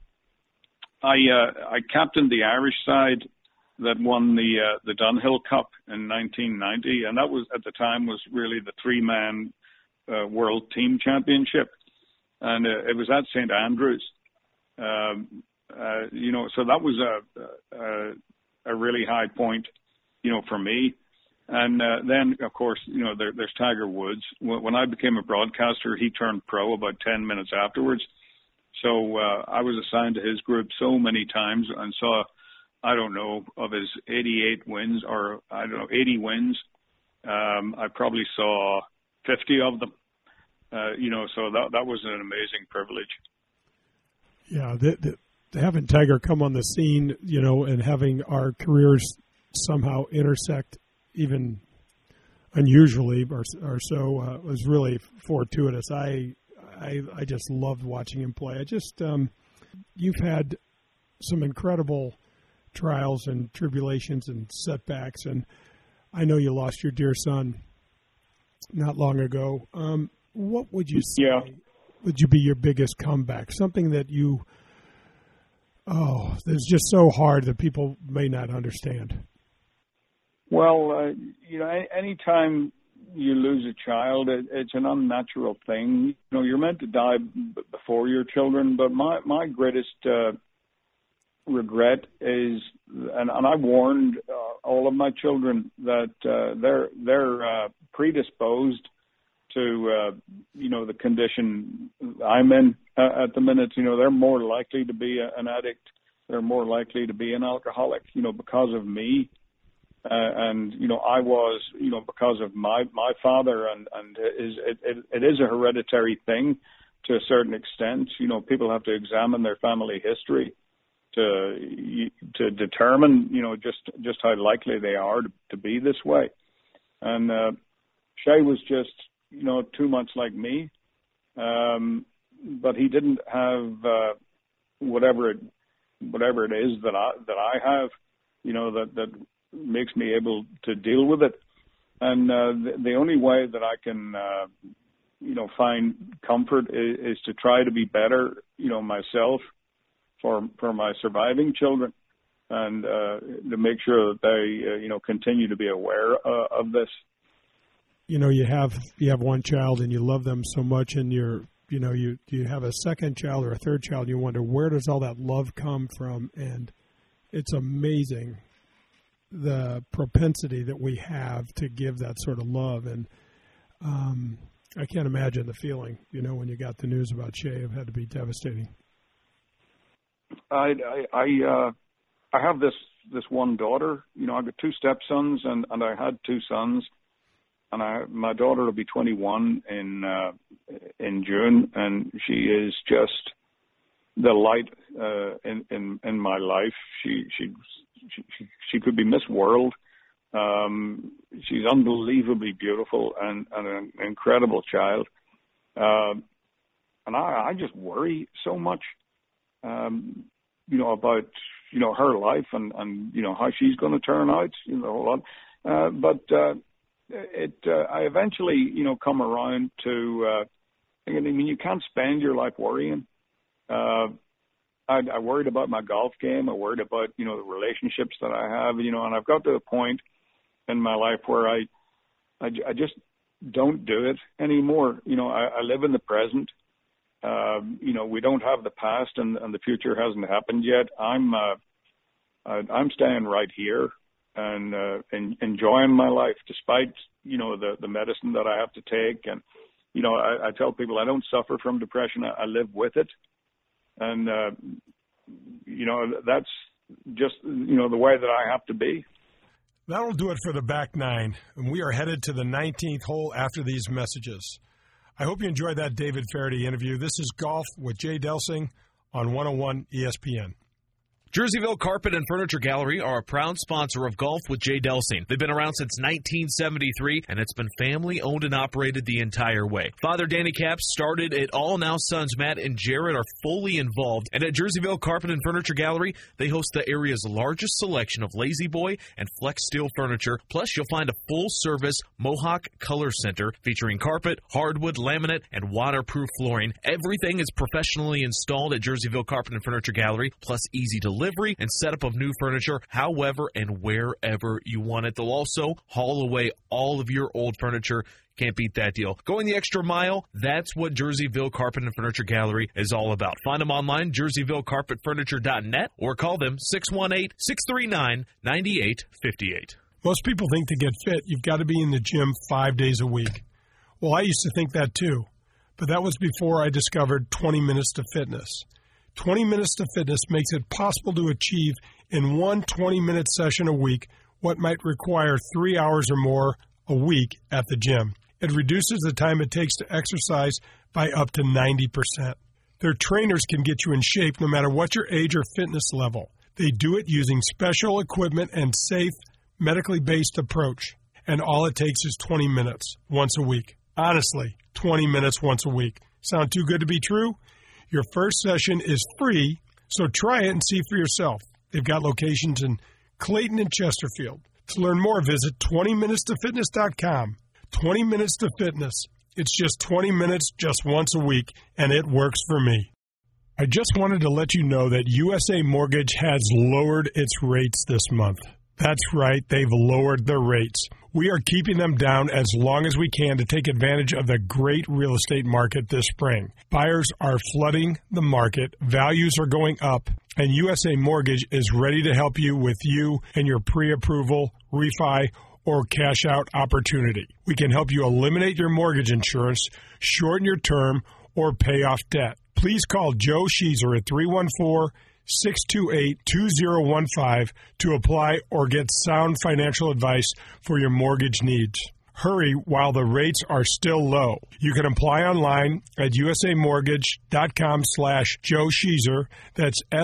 I uh, I captained the Irish side that won the uh, the Dunhill Cup in nineteen ninety, and that was at the time was really the three-man uh, world team championship, and uh, it was at Saint Andrews. Um, uh, you know, so that was a, a a really high point, you know, for me. And uh, then, of course, you know, there, there's Tiger Woods. When I became a broadcaster, he turned pro about ten minutes afterwards. So uh, I was assigned to his group so many times and saw. I don't know, of his eighty-eight wins or, I don't know, eighty wins, um, I probably saw fifty of them, uh, you know, so that that was an amazing privilege. Yeah, the, the, having Tiger come on the scene, you know, and having our careers somehow intersect even unusually or, or so uh, was really fortuitous. I, I, I just loved watching him play. I just, um, you've had some incredible trials and tribulations and setbacks, and I know you lost your dear son not long ago. Um, what would you say yeah. would you be your biggest comeback? Something that you, oh, that's just so hard that people may not understand. Well, uh, you know, any time you lose a child, it, it's an unnatural thing. You know, you're meant to die b- before your children, but my, my greatest uh, regret is, and, and I warned uh, all of my children that uh, they're they're uh, predisposed to uh, you know the condition I'm in uh, at the minute. You know, they're more likely to be a, an addict. They're more likely to be an alcoholic. You know, because of me, uh, and you know I was you know because of my my father, and and is it, it, it is a hereditary thing to a certain extent. You know, people have to examine their family history to to determine, you know, just just how likely they are to, to be this way. And uh, Shay was just, you know, too much like me, um, but he didn't have uh, whatever it whatever it is that I that I have, you know, that that makes me able to deal with it. And uh, the, the only way that I can, uh, you know, find comfort is, is to try to be better, you know, myself. for for my surviving children, and uh, to make sure that they uh, you know continue to be aware uh, of this. You know, you have you have one child and you love them so much, and you're you know you you have a second child or a third child, and you wonder, where does all that love come from? And it's amazing the propensity that we have to give that sort of love. And um, I can't imagine the feeling, you know, when you got the news about Shay. It had to be devastating. I I I, uh, I have this this one daughter. You know, I got two stepsons, and, and I had two sons. And I, my daughter will be twenty-one in uh, in June, and she is just the light uh, in, in in my life. She she she she could be Miss World. Um, she's unbelievably beautiful and, and an incredible child. Uh, and I, I just worry so much, um, you know, about you know her life and, and you know how she's going to turn out. You know, a whole lot. Uh, but uh, it uh, I eventually you know come around to uh, thinking, I mean, you can't spend your life worrying. Uh, I, I worried about my golf game. I worried about you know the relationships that I have. You know, and I've got to a point in my life where I, I, I just don't do it anymore. You know, I, I live in the present. Um, you know, we don't have the past, and, and the future hasn't happened yet. I'm uh, I, I'm staying right here and, uh, and enjoying my life, despite you know the the medicine that I have to take. And you know, I, I tell people I don't suffer from depression. I, I live with it, and uh, you know that's just you know the way that I have to be. That'll do it for the back nine, and we are headed to the nineteenth hole after these messages. I hope you enjoyed that David Feherty interview. This is Golf with Jay Delsing on one oh one E S P N. Jerseyville Carpet and Furniture Gallery are a proud sponsor of Golf with Jay Delsing. They've been around since nineteen seventy-three, and it's been family-owned and operated the entire way. Father Danny Capps started it all. Now sons Matt and Jared are fully involved. And at Jerseyville Carpet and Furniture Gallery, they host the area's largest selection of Lazy Boy and Flex Steel furniture. Plus, you'll find a full-service Mohawk Color Center featuring carpet, hardwood, laminate, and waterproof flooring. Everything is professionally installed at Jerseyville Carpet and Furniture Gallery, plus easy to delivery and setup of new furniture however and wherever you want it. They'll also haul away all of your old furniture. Can't beat that deal. Going the extra mile, that's what Jerseyville Carpet and Furniture Gallery is all about. Find them online, jerseyville carpet furniture dot net, or call them six one eight, six three nine, nine eight five eight. Most people think to get fit, you've got to be in the gym five days a week. Well, I used to think that too, but that was before I discovered twenty minutes to Fitness. twenty minutes to Fitness makes it possible to achieve in one twenty-minute session a week what might require three hours or more a week at the gym. It reduces the time it takes to exercise by up to ninety percent. Their trainers can get you in shape no matter what your age or fitness level. They do it using special equipment and safe, medically based approach. And all it takes is twenty minutes once a week. Honestly, twenty minutes once a week. Sound too good to be true? Your first session is free, so try it and see for yourself. They've got locations in Clayton and Chesterfield. To learn more, visit twenty minutes to fitness dot com. twenty minutes to Fitness. It's just twenty minutes just once a week, and it works for me. I just wanted to let you know that U S A Mortgage has lowered its rates this month. That's right, they've lowered their rates. We are keeping them down as long as we can to take advantage of the great real estate market this spring. Buyers are flooding the market, values are going up, and U S A Mortgage is ready to help you with you and your pre-approval, refi, or cash-out opportunity. We can help you eliminate your mortgage insurance, shorten your term, or pay off debt. Please call Joe Sheezer at three one four, six two eight, two zero one five to apply or get sound financial advice for your mortgage needs. Hurry while the rates are still low. You can apply online at usamortgage.com slash Joe Sheezer. That's S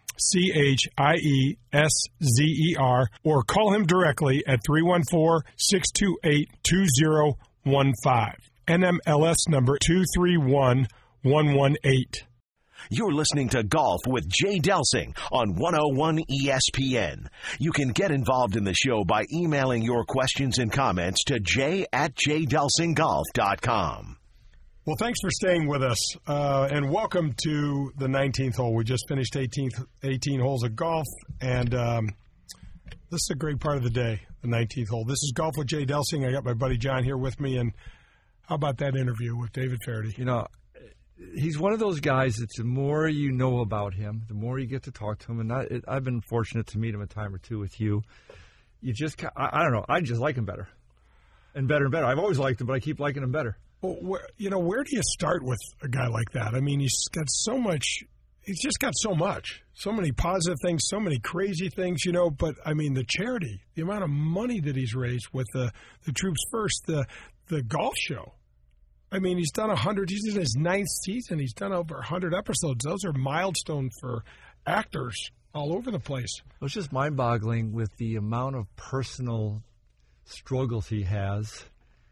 C H I E S Z E R, or call him directly at three one four, six two eight, two zero one five. N M L S number two three one one one eight. You're listening to Golf with Jay Delsing on one oh one E S P N. You can get involved in the show by emailing your questions and comments to jay at jay delsing golf dot com. Well, thanks for staying with us, uh, and welcome to the nineteenth hole. We just finished eighteenth, eighteen holes of golf, and um, this is a great part of the day, the nineteenth hole. This is Golf with Jay Delsing. I got my buddy John here with me, and how about that interview with David Feherty? You know, he's one of those guys that the more you know about him, the more you get to talk to him, and I, it, I've been fortunate to meet him a time or two with you. You just, I, I don't know, I just like him better, and better and better. I've always liked him, but I keep liking him better. Well, where, you know, where do you start with a guy like that? I mean, he's got so much. He's just got so much, so many positive things, so many crazy things, you know. But I mean, the charity, the amount of money that he's raised with the the Troops First, the the golf show. I mean, he's done a hundred. He's in his ninth season. He's done over a hundred episodes. Those are milestones for actors all over the place. It's just mind-boggling with the amount of personal struggles he has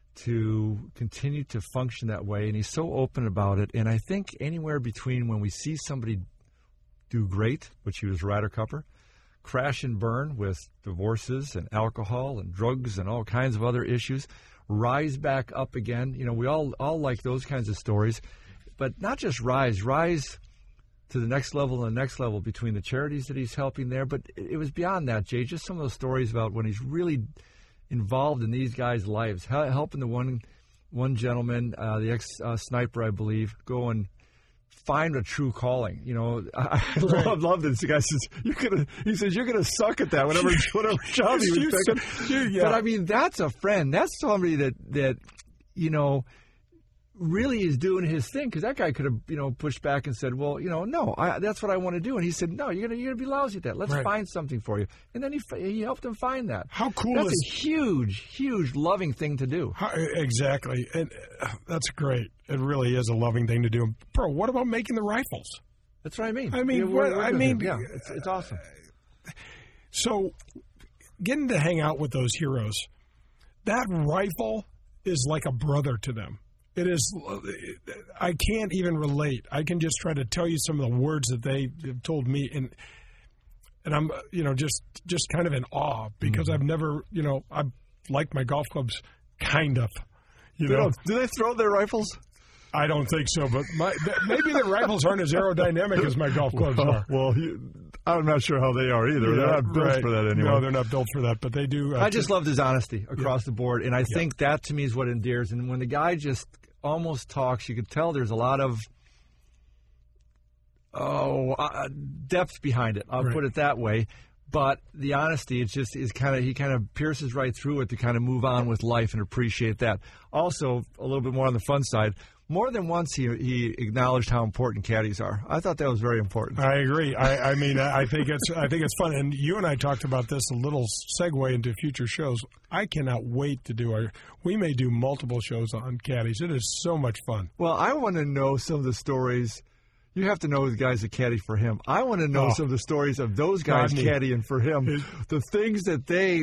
to continue to function that way, and he's so open about it. And I think anywhere between when we see somebody do great, which he was Ryder Cupper, crash and burn with divorces and alcohol and drugs and all kinds of other issues, rise back up again. You know, we all all like those kinds of stories, but not just rise, rise to the next level and the next level between the charities that he's helping there. But it was beyond that, Jay, just some of those stories about when he's really involved in these guys' lives, helping the one one gentleman, uh, the ex-sniper, uh, I believe, go and find a true calling. You know, I, I right. love, love this. The guy says, "You're gonna," he says, "You're gonna suck at that, whatever, whatever job he was picking." Yeah. But I mean, that's a friend. That's somebody that that you know really is doing his thing, because that guy could have, you know, pushed back and said, well, you know, no, I, that's what I want to do. And he said, no, you're going you're gonna be lousy at that. Let's right. find something for you. And then he he helped him find that. How cool that's is... That's a huge, huge loving thing to do. How, exactly. And uh, that's great. It really is a loving thing to do. Bro, what about making the rifles? That's what I mean. I mean, yeah, what, I mean, yeah, it's, it's awesome. So getting to hang out with those heroes, that rifle is like a brother to them. It is. I can't even relate. I can just try to tell you some of the words that they have told me, and and I'm, you know, just just kind of in awe, because mm-hmm. I've never, you know, I've liked my golf clubs, kind of, you they know. Do they throw their rifles? I don't think so, but my, maybe the rifles aren't as aerodynamic as my golf clubs well, are. Well, you, I'm not sure how they are either. Yeah, they're not built right. for that anymore. No, they're not built for that, but they do. Uh, I just loved his honesty across yeah. the board, and I yeah. think that to me is what endears. And when the guy just almost talks, you could tell there's a lot of oh uh, depth behind it. I'll right. put it that way. But the honesty, it's just is kind of he kind of pierces right through it to kind of move on with life and appreciate that. Also, a little bit more on the fun side. More than once, he he acknowledged how important caddies are. I thought that was very important. I agree. I, I mean, I think it's I think it's fun. And you and I talked about this, a little segue into future shows. I cannot wait to do our. We may do multiple shows on caddies. It is so much fun. Well, I want to know some of the stories. You have to know the guys that caddy for him. I want to know oh. some of the stories of those guys Rodney. caddying for him. It, the things that they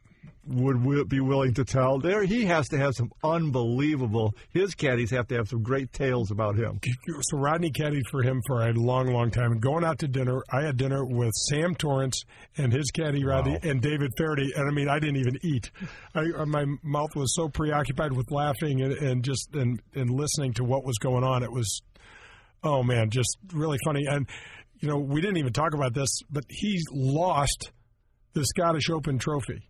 would w- be willing to tell. There, he has to have some unbelievable. His caddies have to have some great tales about him. So Rodney caddied for him for a long, long time. And going out to dinner, I had dinner with Sam Torrance and his caddy Rodney wow. and David Feherty. And I mean, I didn't even eat. I, my mouth was so preoccupied with laughing and, and just and, and listening to what was going on. It was, oh man, just really funny. And you know, we didn't even talk about this, but he lost the Scottish Open trophy.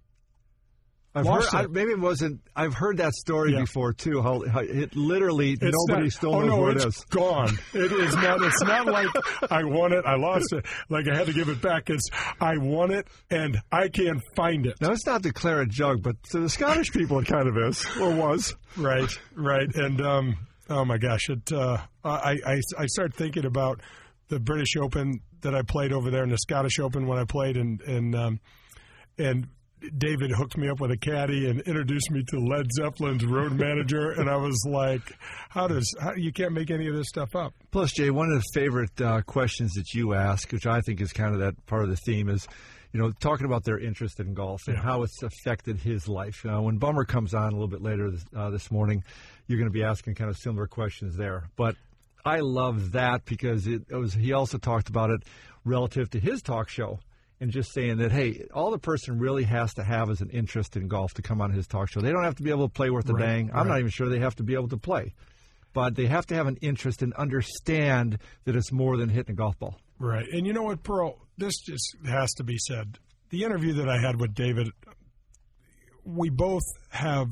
I've heard, I, maybe it wasn't. I've heard that story yeah. before too. How, how it literally it's nobody not, still oh knows no, where it's it is. Gone. It is not. It's not like I won it, I lost it. Like I had to give it back. It's I won it and I can't find it. Now it's not declare a jug, but to the Scottish people it kind of is or was. Right, right, and um, oh my gosh, it. Uh, I I I start thinking about the British Open that I played over there and the Scottish Open when I played and and um, and. David hooked me up with a caddy and introduced me to Led Zeppelin's road manager, and I was like, "How does how, you can't make any of this stuff up?" Plus, Jay, one of the favorite uh, questions that you ask, which I think is kind of that part of the theme, is you know talking about their interest in golf and yeah. how it's affected his life. You know, when Bummer comes on a little bit later this, uh, this morning, you're going to be asking kind of similar questions there. But I love that because it, it was he also talked about it relative to his talk show. And just saying that, hey, all the person really has to have is an interest in golf to come on his talk show. They don't have to be able to play worth a right, dang. I'm right. not even sure they have to be able to play. but they have to have an interest and understand that it's more than hitting a golf ball. Right. And you know what, Pearl? This just has to be said. The interview that I had with David, we both have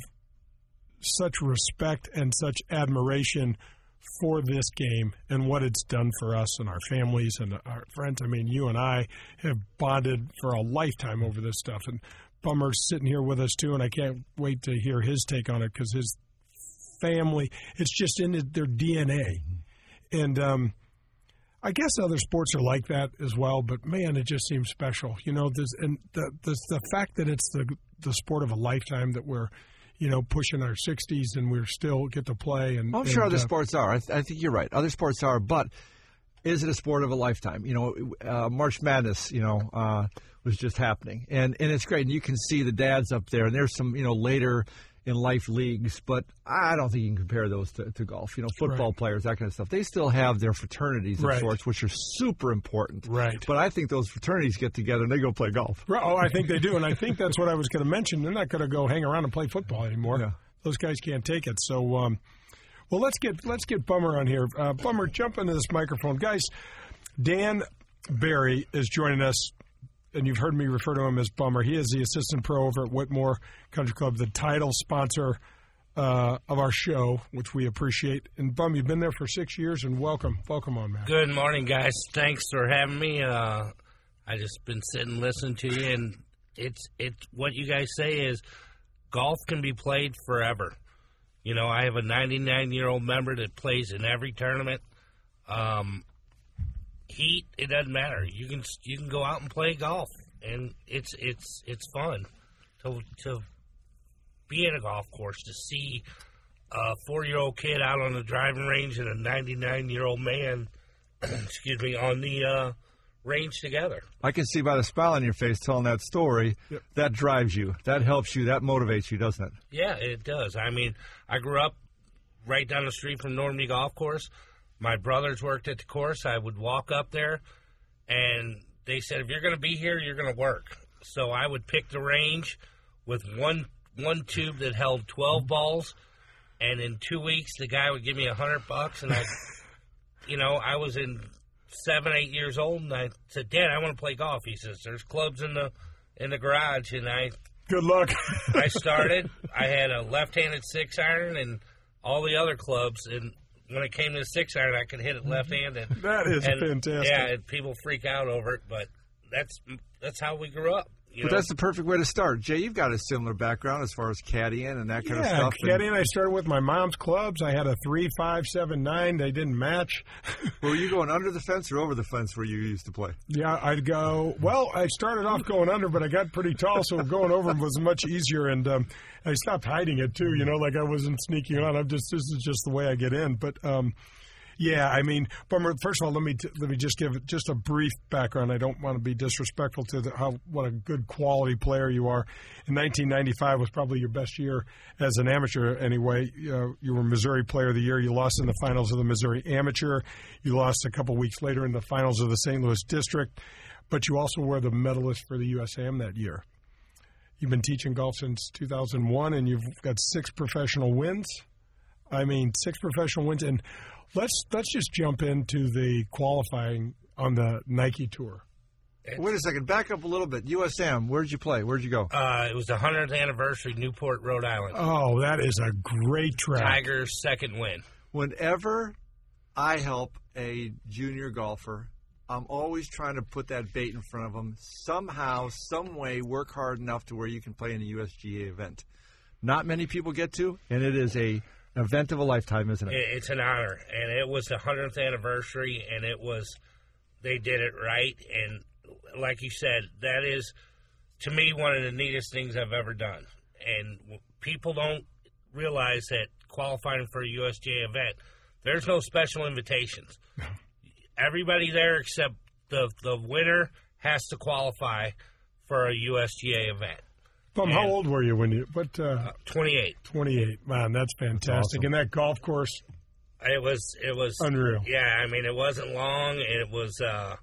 such respect and such admiration for this game and what it's done for us and our families and our friends. I mean, you and I have bonded for a lifetime over this stuff. And Bummer's sitting here with us, too, and I can't wait to hear his take on it because his family, it's just in their D N A. And um, I guess other sports are like that as well, but, man, it just seems special. You know, this, and the, the, the fact that it's the, the sport of a lifetime that we're, you know, pushing our sixties and we're still get to play. And I'm sure and, other uh, sports are. I, th- I think you're right. Other sports are, but is it a sport of a lifetime? You know, uh, March Madness, you know, uh, was just happening. And and it's great. And you can see the dads up there. And there's some, you know, later in life leagues, but I don't think you can compare those to, to golf. You know, football Right. players, that kind of stuff. They still have their fraternities of Right. sorts, which are super important. Right. But I think those fraternities get together and they go play golf. Oh, I think they do. And I think that's what I was going to mention. They're not going to go hang around and play football anymore. Yeah. Those guys can't take it. So, um, well, let's get let's get Bummer on here. Uh, Bummer, jump into this microphone. Guys, Dan Barry is joining us, and you've heard me refer to him as Bummer. He is the assistant pro over at Whitmore Country Club, the title sponsor uh, of our show, which we appreciate. And, Bum, you've been there for six years, and welcome. Welcome on, man. Good morning, guys. Thanks for having me. Uh, I just been sitting listening to you, and it's it's what you guys say is golf can be played forever. You know, I have a ninety-nine-year-old member that plays in every tournament. Um, heat, it doesn't matter. You can you can go out and play golf, and it's it's it's fun to to be at a golf course, to see a four-year-old kid out on the driving range and a ninety-nine-year-old man, excuse me, on the uh, range together. I can see by the smile on your face telling that story, Yep. that drives you, that helps you, that motivates you, doesn't it? Yeah, it does. I mean, I grew up right down the street from Normandy Golf Course. My brothers worked at the course. I would walk up there, and they said, if you're going to be here, you're going to work. So I would pick the range with one one tube that held twelve balls, and in two weeks, the guy would give me a hundred bucks, and I, you know, I was in seven, eight years old, and I said, Dad, I want to play golf. He says, there's clubs in the in the garage, and I Good luck. I started. I had a left-handed six iron and all the other clubs, and when it came to the six iron, I could hit it left-handed. That is and, fantastic. Yeah, and people freak out over it, but that's that's how we grew up. You But know? that's the perfect way to start. Jay, you've got a similar background as far as caddying and that kind yeah, of stuff. caddy and I started with my mom's clubs. I had a three, five, seven, nine. They didn't match. Were you going under the fence or over the fence where you used to play? Yeah, I'd go. Well, I started off going under, but I got pretty tall, so going over was much easier. And um, I stopped hiding it too. You know, like I wasn't sneaking on. I'm just this is just the way I get in. But um, yeah, I mean, Bummer. First of all, let me t- let me just give just a brief background. I don't want to be disrespectful to the, how what a good quality player you are. In nineteen ninety-five was probably your best year as an amateur. Anyway, uh, you were Missouri Player of the Year. You lost in the finals of the Missouri Amateur. You lost a couple weeks later in the finals of the Saint Louis District. But you also were the medalist for the U S A M that year. You've been teaching golf since two thousand one, and you've got six professional wins. I mean, six professional wins. And let's let's just jump into the qualifying on the Nike Tour. Wait a second. Back up a little bit. U S A M, where'd you play? Where'd you go? Uh, it was the hundredth anniversary, Newport, Rhode Island. Oh, that is a great track. Tiger's second win. Whenever I help a junior golfer, I'm always trying to put that bait in front of them. Somehow, some way, work hard enough to where you can play in a U S G A event. Not many people get to, and it is a event of a lifetime, isn't it? It's an honor, and it was the hundredth anniversary, and it was, they did it right, and like you said, that is, to me, one of the neatest things I've ever done. And people don't realize that qualifying for a U S G A event, there's no special invitations. Everybody there except the the winner has to qualify for a U S G A event. Bum, how old were you when you? What? Uh, Uh, twenty-eight. twenty-eight. Man, that's fantastic. Awesome. And that golf course, It was, it was unreal. Yeah, I mean, it wasn't long. It was, uh,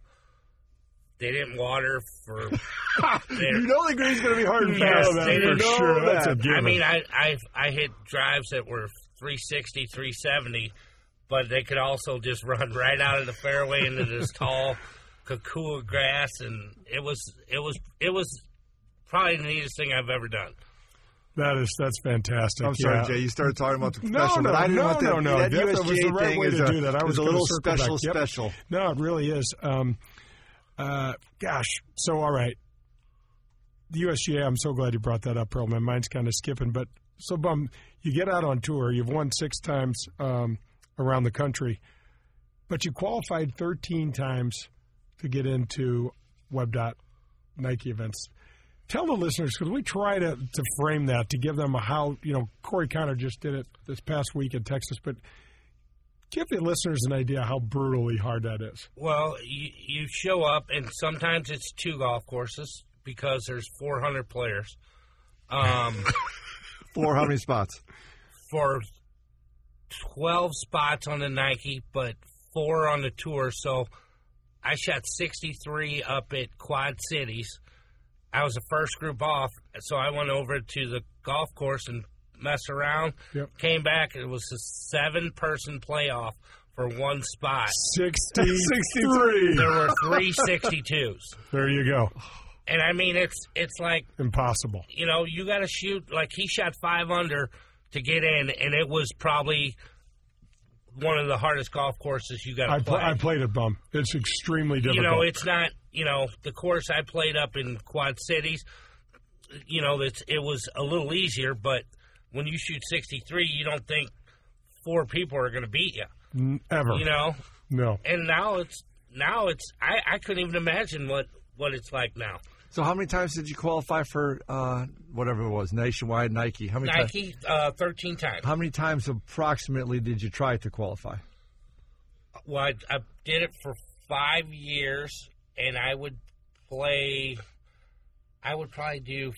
they didn't water for. You know the green's going to be hard and Yes, fast. they for didn't sure. know That's a that. given. I mean, I, I I hit drives that were three sixty, three seventy but they could also just run right out of the fairway into this tall Kukua grass, and it was it was it was probably the neatest thing I've ever done. That is that's fantastic. I'm sorry, yeah. Jay. You started talking about the professional, no, no, but I didn't no, want that. no, no. That That, U S G A that was the right thing way is to a, do that. I was a gonna little circle special, back. Yep. special. No, it really is. Um, uh, gosh, so all right. The U S G A, I'm so glad you brought that up, Pearl. My mind's kind of skipping. But so, Bum, you get out on tour. You've won six times um, around the country, but you qualified thirteen times to get into Web Dot Nike events. Tell the listeners, because we try to, to frame that, to give them a how, you know, Corey Connor just did it this past week in Texas, but give the listeners an idea how brutally hard that is. Well, you, you show up, and sometimes it's two golf courses because there's four hundred players. Um, For how many spots? For twelve spots on the Nike, but four on the tour. So I shot sixty-three up at Quad Cities. I was the first group off, so I went over to the golf course and messed around. Yep. Came back, it was a seven-person playoff for one spot. sixty-three There were three sixty-twos. There you go. And, I mean, it's it's like, Impossible. you know, you got to shoot, like he shot five under to get in, and it was probably one of the hardest golf courses you got to I, play. pl- I played it, Bum. It's extremely difficult. You know, it's not, you know, the course I played up in Quad Cities, you know, it's, it was a little easier, but when you shoot sixty-three, you don't think four people are going to beat you. N- Ever. You know? No. And now it's, now it's, I, I couldn't even imagine what, what it's like now. So how many times did you qualify for uh, whatever it was, Nationwide, Nike? How many Nike, times? uh, thirteen times. How many times approximately did you try to qualify? Well, I, I did it for five years, and I would play, I would probably do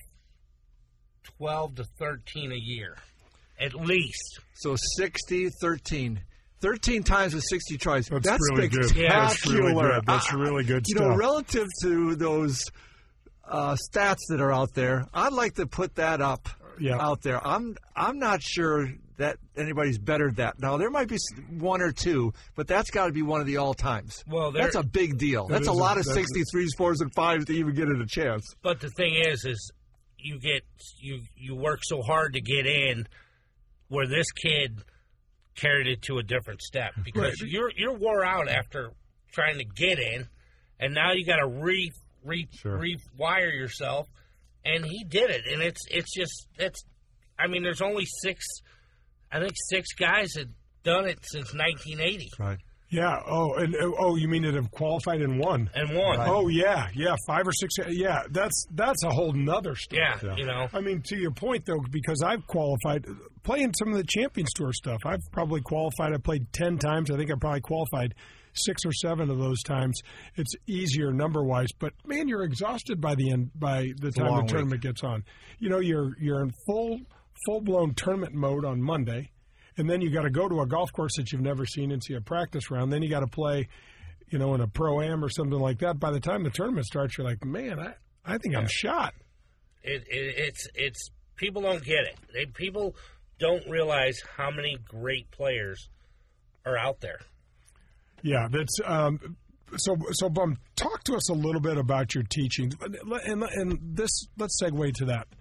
twelve to thirteen a year, at least. So sixty, thirteen. thirteen times with sixty tries. That's, That's really good. spectacular. That's really good. That's really good you stuff. know, relative to those uh, stats that are out there, I'd like to put that up Yeah. out there. I'm I'm not sure that anybody's bettered that. Now, there might be one or two, but that's got to be one of the all-times. Well, there- that's a big deal. That That's a is lot a- of that is- sixty-threes, fours, and fives to even get it a chance. But the thing is, is you get you you work so hard to get in, where this kid carried it to a different step because Right. you're you're wore out after trying to get in, and now you got to re re Sure. rewire yourself, and he did it, and it's it's just it's, I mean, there's only six, I think six guys that done it since nineteen eighty Right. Yeah. Oh, and oh, you mean that have qualified and won? and won. Right. Oh yeah, yeah, five or six. Yeah, that's that's a whole nother story. Yeah, Yeah. you know. I mean, to your point though, because I've qualified playing some of the Champions Tour stuff. I've probably qualified. I played ten times. I think I probably qualified six or seven of those times. It's easier number wise, but man, you're exhausted by the end. By the a time long the week. tournament gets on, you know, you're you're in full full blown tournament mode on Monday. And then you got to go to a golf course that you've never seen and see a practice round. Then you got to play, you know, in a pro-am or something like that. By the time the tournament starts, you're like, man, I, I think I'm shot. It, it, it's it's people don't get it. They, people don't realize how many great players are out there. Yeah, that's um, so. So, Bum, talk to us a little bit about your teaching, and and this let's segue to that.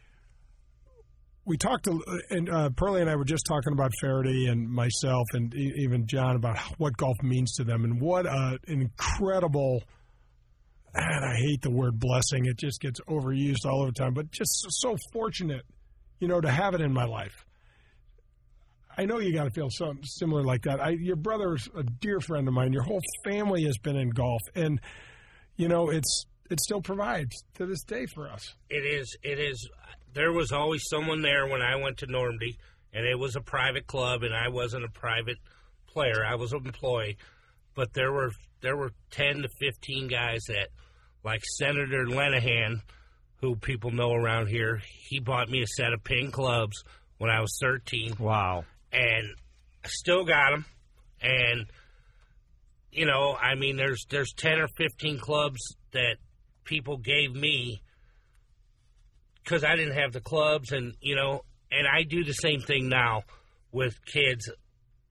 We talked, to, and uh, Pearlie and I were just talking about Faraday and myself, and e- even John about what golf means to them, and what an incredible. And I hate the word blessing; it just gets overused all over the time. But just so fortunate, you know, to have it in my life. I know you got to feel something similar like that. I, your brother's a dear friend of mine. Your whole family has been in golf, and you know it's it still provides to this day for us. It is. It is. There was always someone there when I went to Normandy, and it was a private club, and I wasn't a private player. I was an employee, but there were there were ten to fifteen guys that, like Senator Lenahan, who people know around here. He bought me a set of pin clubs when I was thirteen. Wow. And I still got them. And, you know, I mean, there's there's ten or fifteen clubs that people gave me because I didn't have the clubs. And, you know, and I do the same thing now with kids.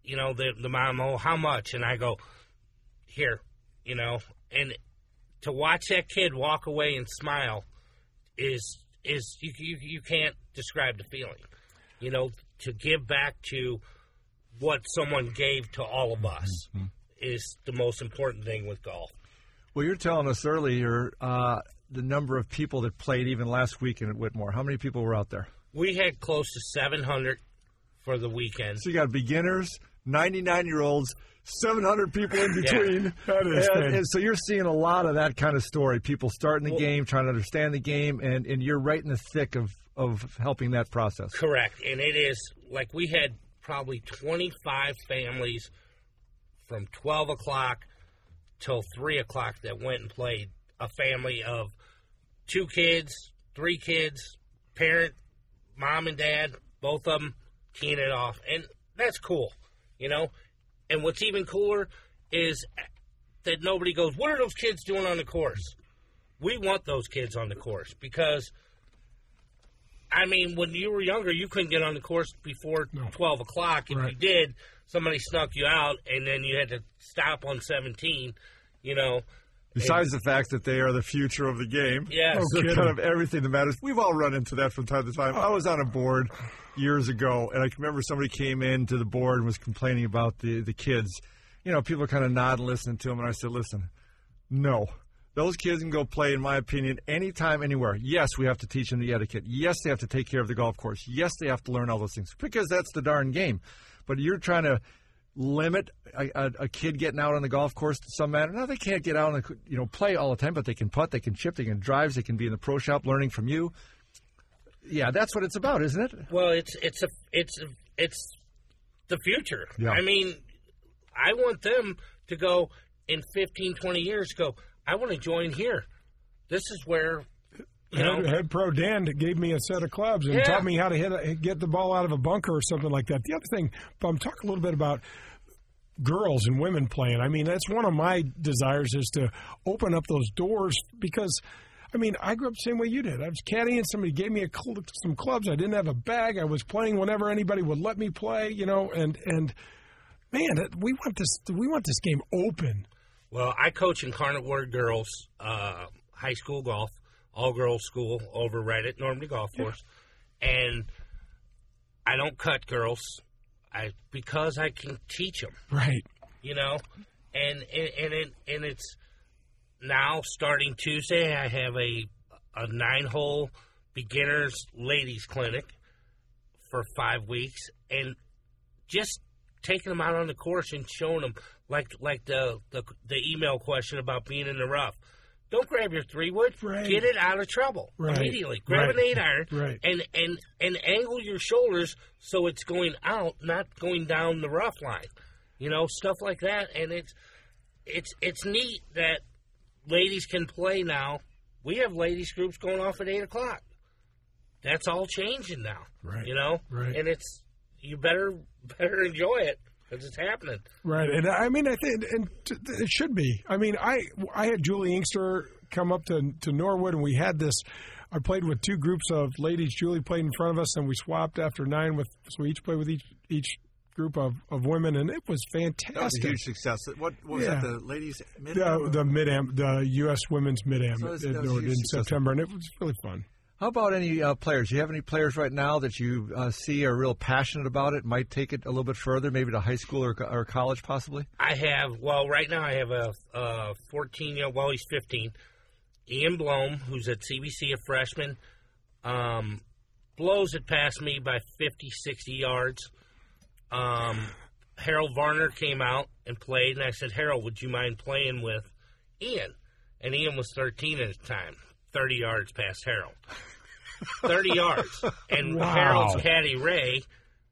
you know, the, the mom, oh, how much? And I go, here, you know, and to watch that kid walk away and smile is, is you, you, you can't describe the feeling. You know, to give back to what someone gave to all of us mm-hmm. is the most important thing with golf. Well, you're telling us earlier uh, the number of people that played even last weekend at Whitmore. How many people were out there? We had close to seven hundred for the weekend. So you got beginners, ninety-nine-year-olds, seven hundred people in between. Yeah. That is and, and so you're seeing a lot of that kind of story. People starting the well, game, trying to understand the game, and, and you're right in the thick of, of helping that process. Correct. And it is, like we had probably twenty-five families from twelve o'clock till three o'clock that went and played. A family of two kids, three kids, parent, mom and dad, both of them teeing it off. And that's cool, you know. And what's even cooler is that nobody goes, what are those kids doing on the course? We want those kids on the course because, I mean, when you were younger, you couldn't get on the course before no. twelve o'clock. If right. you did, somebody snuck you out, and then you had to stop on seventeen, you know. Besides and, the fact that they are the future of the game. Yes. They're kind of everything that matters. We've all run into that from time to time. I was on a board years ago, and I can remember somebody came in to the board and was complaining about the, the kids. You know, people are kind of nodding, listening to them, and I said, listen, no. Those kids can go play, in my opinion, anytime, anywhere. Yes, we have to teach them the etiquette. Yes, they have to take care of the golf course. Yes, they have to learn all those things because that's the darn game. But you're trying to limit a, a, a kid getting out on the golf course to some manner. No, they can't get out and you know play all the time, but they can putt, they can chip, they can drive, they can be in the pro shop learning from you. Yeah, that's what it's about, isn't it? Well, it's it's a it's a, it's the future. Yeah. I mean, I want them to go in fifteen, twenty years. Go, I want to join here. This is where. You know, head, head pro Dan gave me a set of clubs and yeah. taught me how to hit a, get the ball out of a bunker or something like that. The other thing, I'm talking a little bit about girls and women playing. I mean, that's one of my desires is to open up those doors because, I mean, I grew up the same way you did. I was caddying. Somebody gave me a, some clubs. I didn't have a bag. I was playing whenever anybody would let me play, you know, and, and man, we want this we want this game open. Well, I coach Incarnate Word girls uh, high school golf. All-girls school over right at Normandy Golf Course, yeah. and I don't cut girls, I because I can teach them, right? You know, and and and, it, and it's now starting Tuesday. I have a a nine-hole beginners ladies clinic for five weeks, and just taking them out on the course and showing them like like the the, the email question about being in the rough. Don't grab your three wood. Right. Get it out of trouble right. immediately. Grab right. an eight iron right. and, and and angle your shoulders so it's going out, not going down the rough line. You know, stuff like that. And it's it's it's neat that ladies can play now. We have ladies groups going off at eight o'clock. That's all changing now. Right. You know, right. and it's you better better enjoy it. Because it's happening. Right. And I mean, I think and it should be. I mean, I I had Julie Inkster come up to, to Norwood, and we had this. I played with two groups of ladies. Julie played in front of us, and we swapped after nine with. So we each played with each each group of, of women, and it was fantastic. That was a huge success. What, what was yeah. that, the ladies mid The, the mid-am, the U S Women's Mid-Am so was, in, in September, and it was really fun. How about any uh, players? Do you have any players right now that you uh, see are real passionate about it, might take it a little bit further, maybe to high school or, or college possibly? I have, well, right now I have a, a fourteen-year-old, well, he's fifteen, Ian Blome, who's at C B C, a freshman, um, blows it past me by fifty, sixty yards. Um, Harold Varner came out and played, and I said, Harold, would you mind playing with Ian? And Ian was thirteen at the time, thirty yards past Harold. thirty yards. And wow. Harold's caddy, Ray,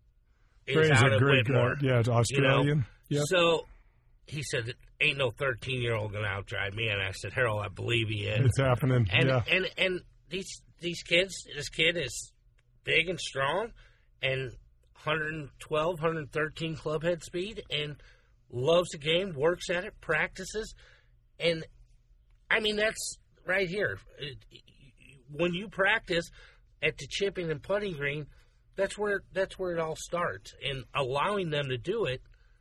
is Ray's out a at great Whitmore. guy. Yeah, it's Australian. You know? Yep. So he said, ain't no thirteen-year-old going to outdrive me. And I said, Harold, I believe he is. It's happening. And, yeah. and, and these these kids, this kid is big and strong and one twelve, one thirteen club head speed and loves the game, works at it, practices. And, I mean, that's right here. When you practice at the chipping and putting green, that's where that's where it all starts. And allowing them to do it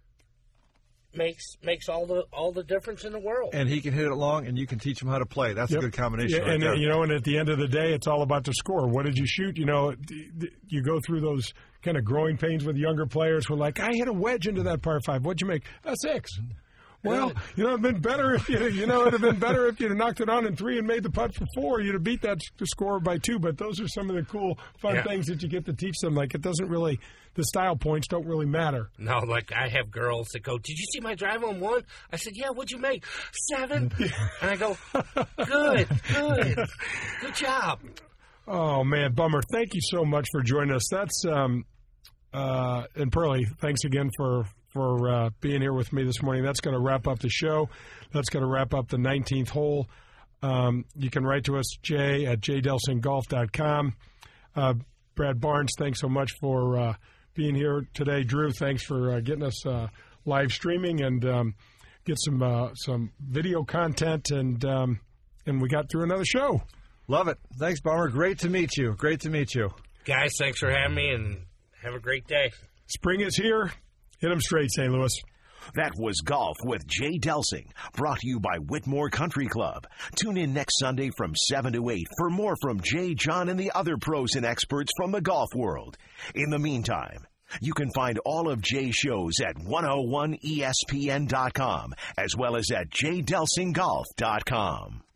makes makes all the all the difference in the world. And he can hit it long, and you can teach him how to play. That's yep. a good combination. Yeah, right and there. you know, and at the end of the day, it's all about the score. What did you shoot? You know, you go through those kind of growing pains with younger players who are like, I hit a wedge into that par five. What'd you make? A six. Well, you know, it'd been better if you, you know, it'd have been better if you'd have knocked it on in three and made the putt for four. You'd have beat that score by two. But those are some of the cool, fun yeah. things that you get to teach them. Like, it doesn't really, the style points don't really matter. No, like I have girls that go, did you see my drive on one? I said, yeah, what'd you make? Seven. And I go, good, good, good job. Oh, man, bummer. Thank you so much for joining us. That's, um, uh, and Pearlie, thanks again for, for uh, being here with me this morning. That's going to wrap up the show. That's going to wrap up the nineteenth hole. Um, you can write to us, Jay, at j delsing golf dot com. Uh, Brad Barnes, thanks so much for uh, being here today. Drew, thanks for uh, getting us uh, live streaming and um, get some uh, some video content. And, um, and we got through another show. Love it. Thanks, Bomber. Great to meet you. Great to meet you. Guys, thanks for having me, and have a great day. Spring is here. Hit them straight, Saint Louis. That was Golf with Jay Delsing, brought to you by Whitmore Country Club. Tune in next Sunday from seven to eight for more from Jay, John, and the other pros and experts from the golf world. In the meantime, you can find all of Jay's shows at one oh one E S P N dot com, as well as at j delsing golf dot com.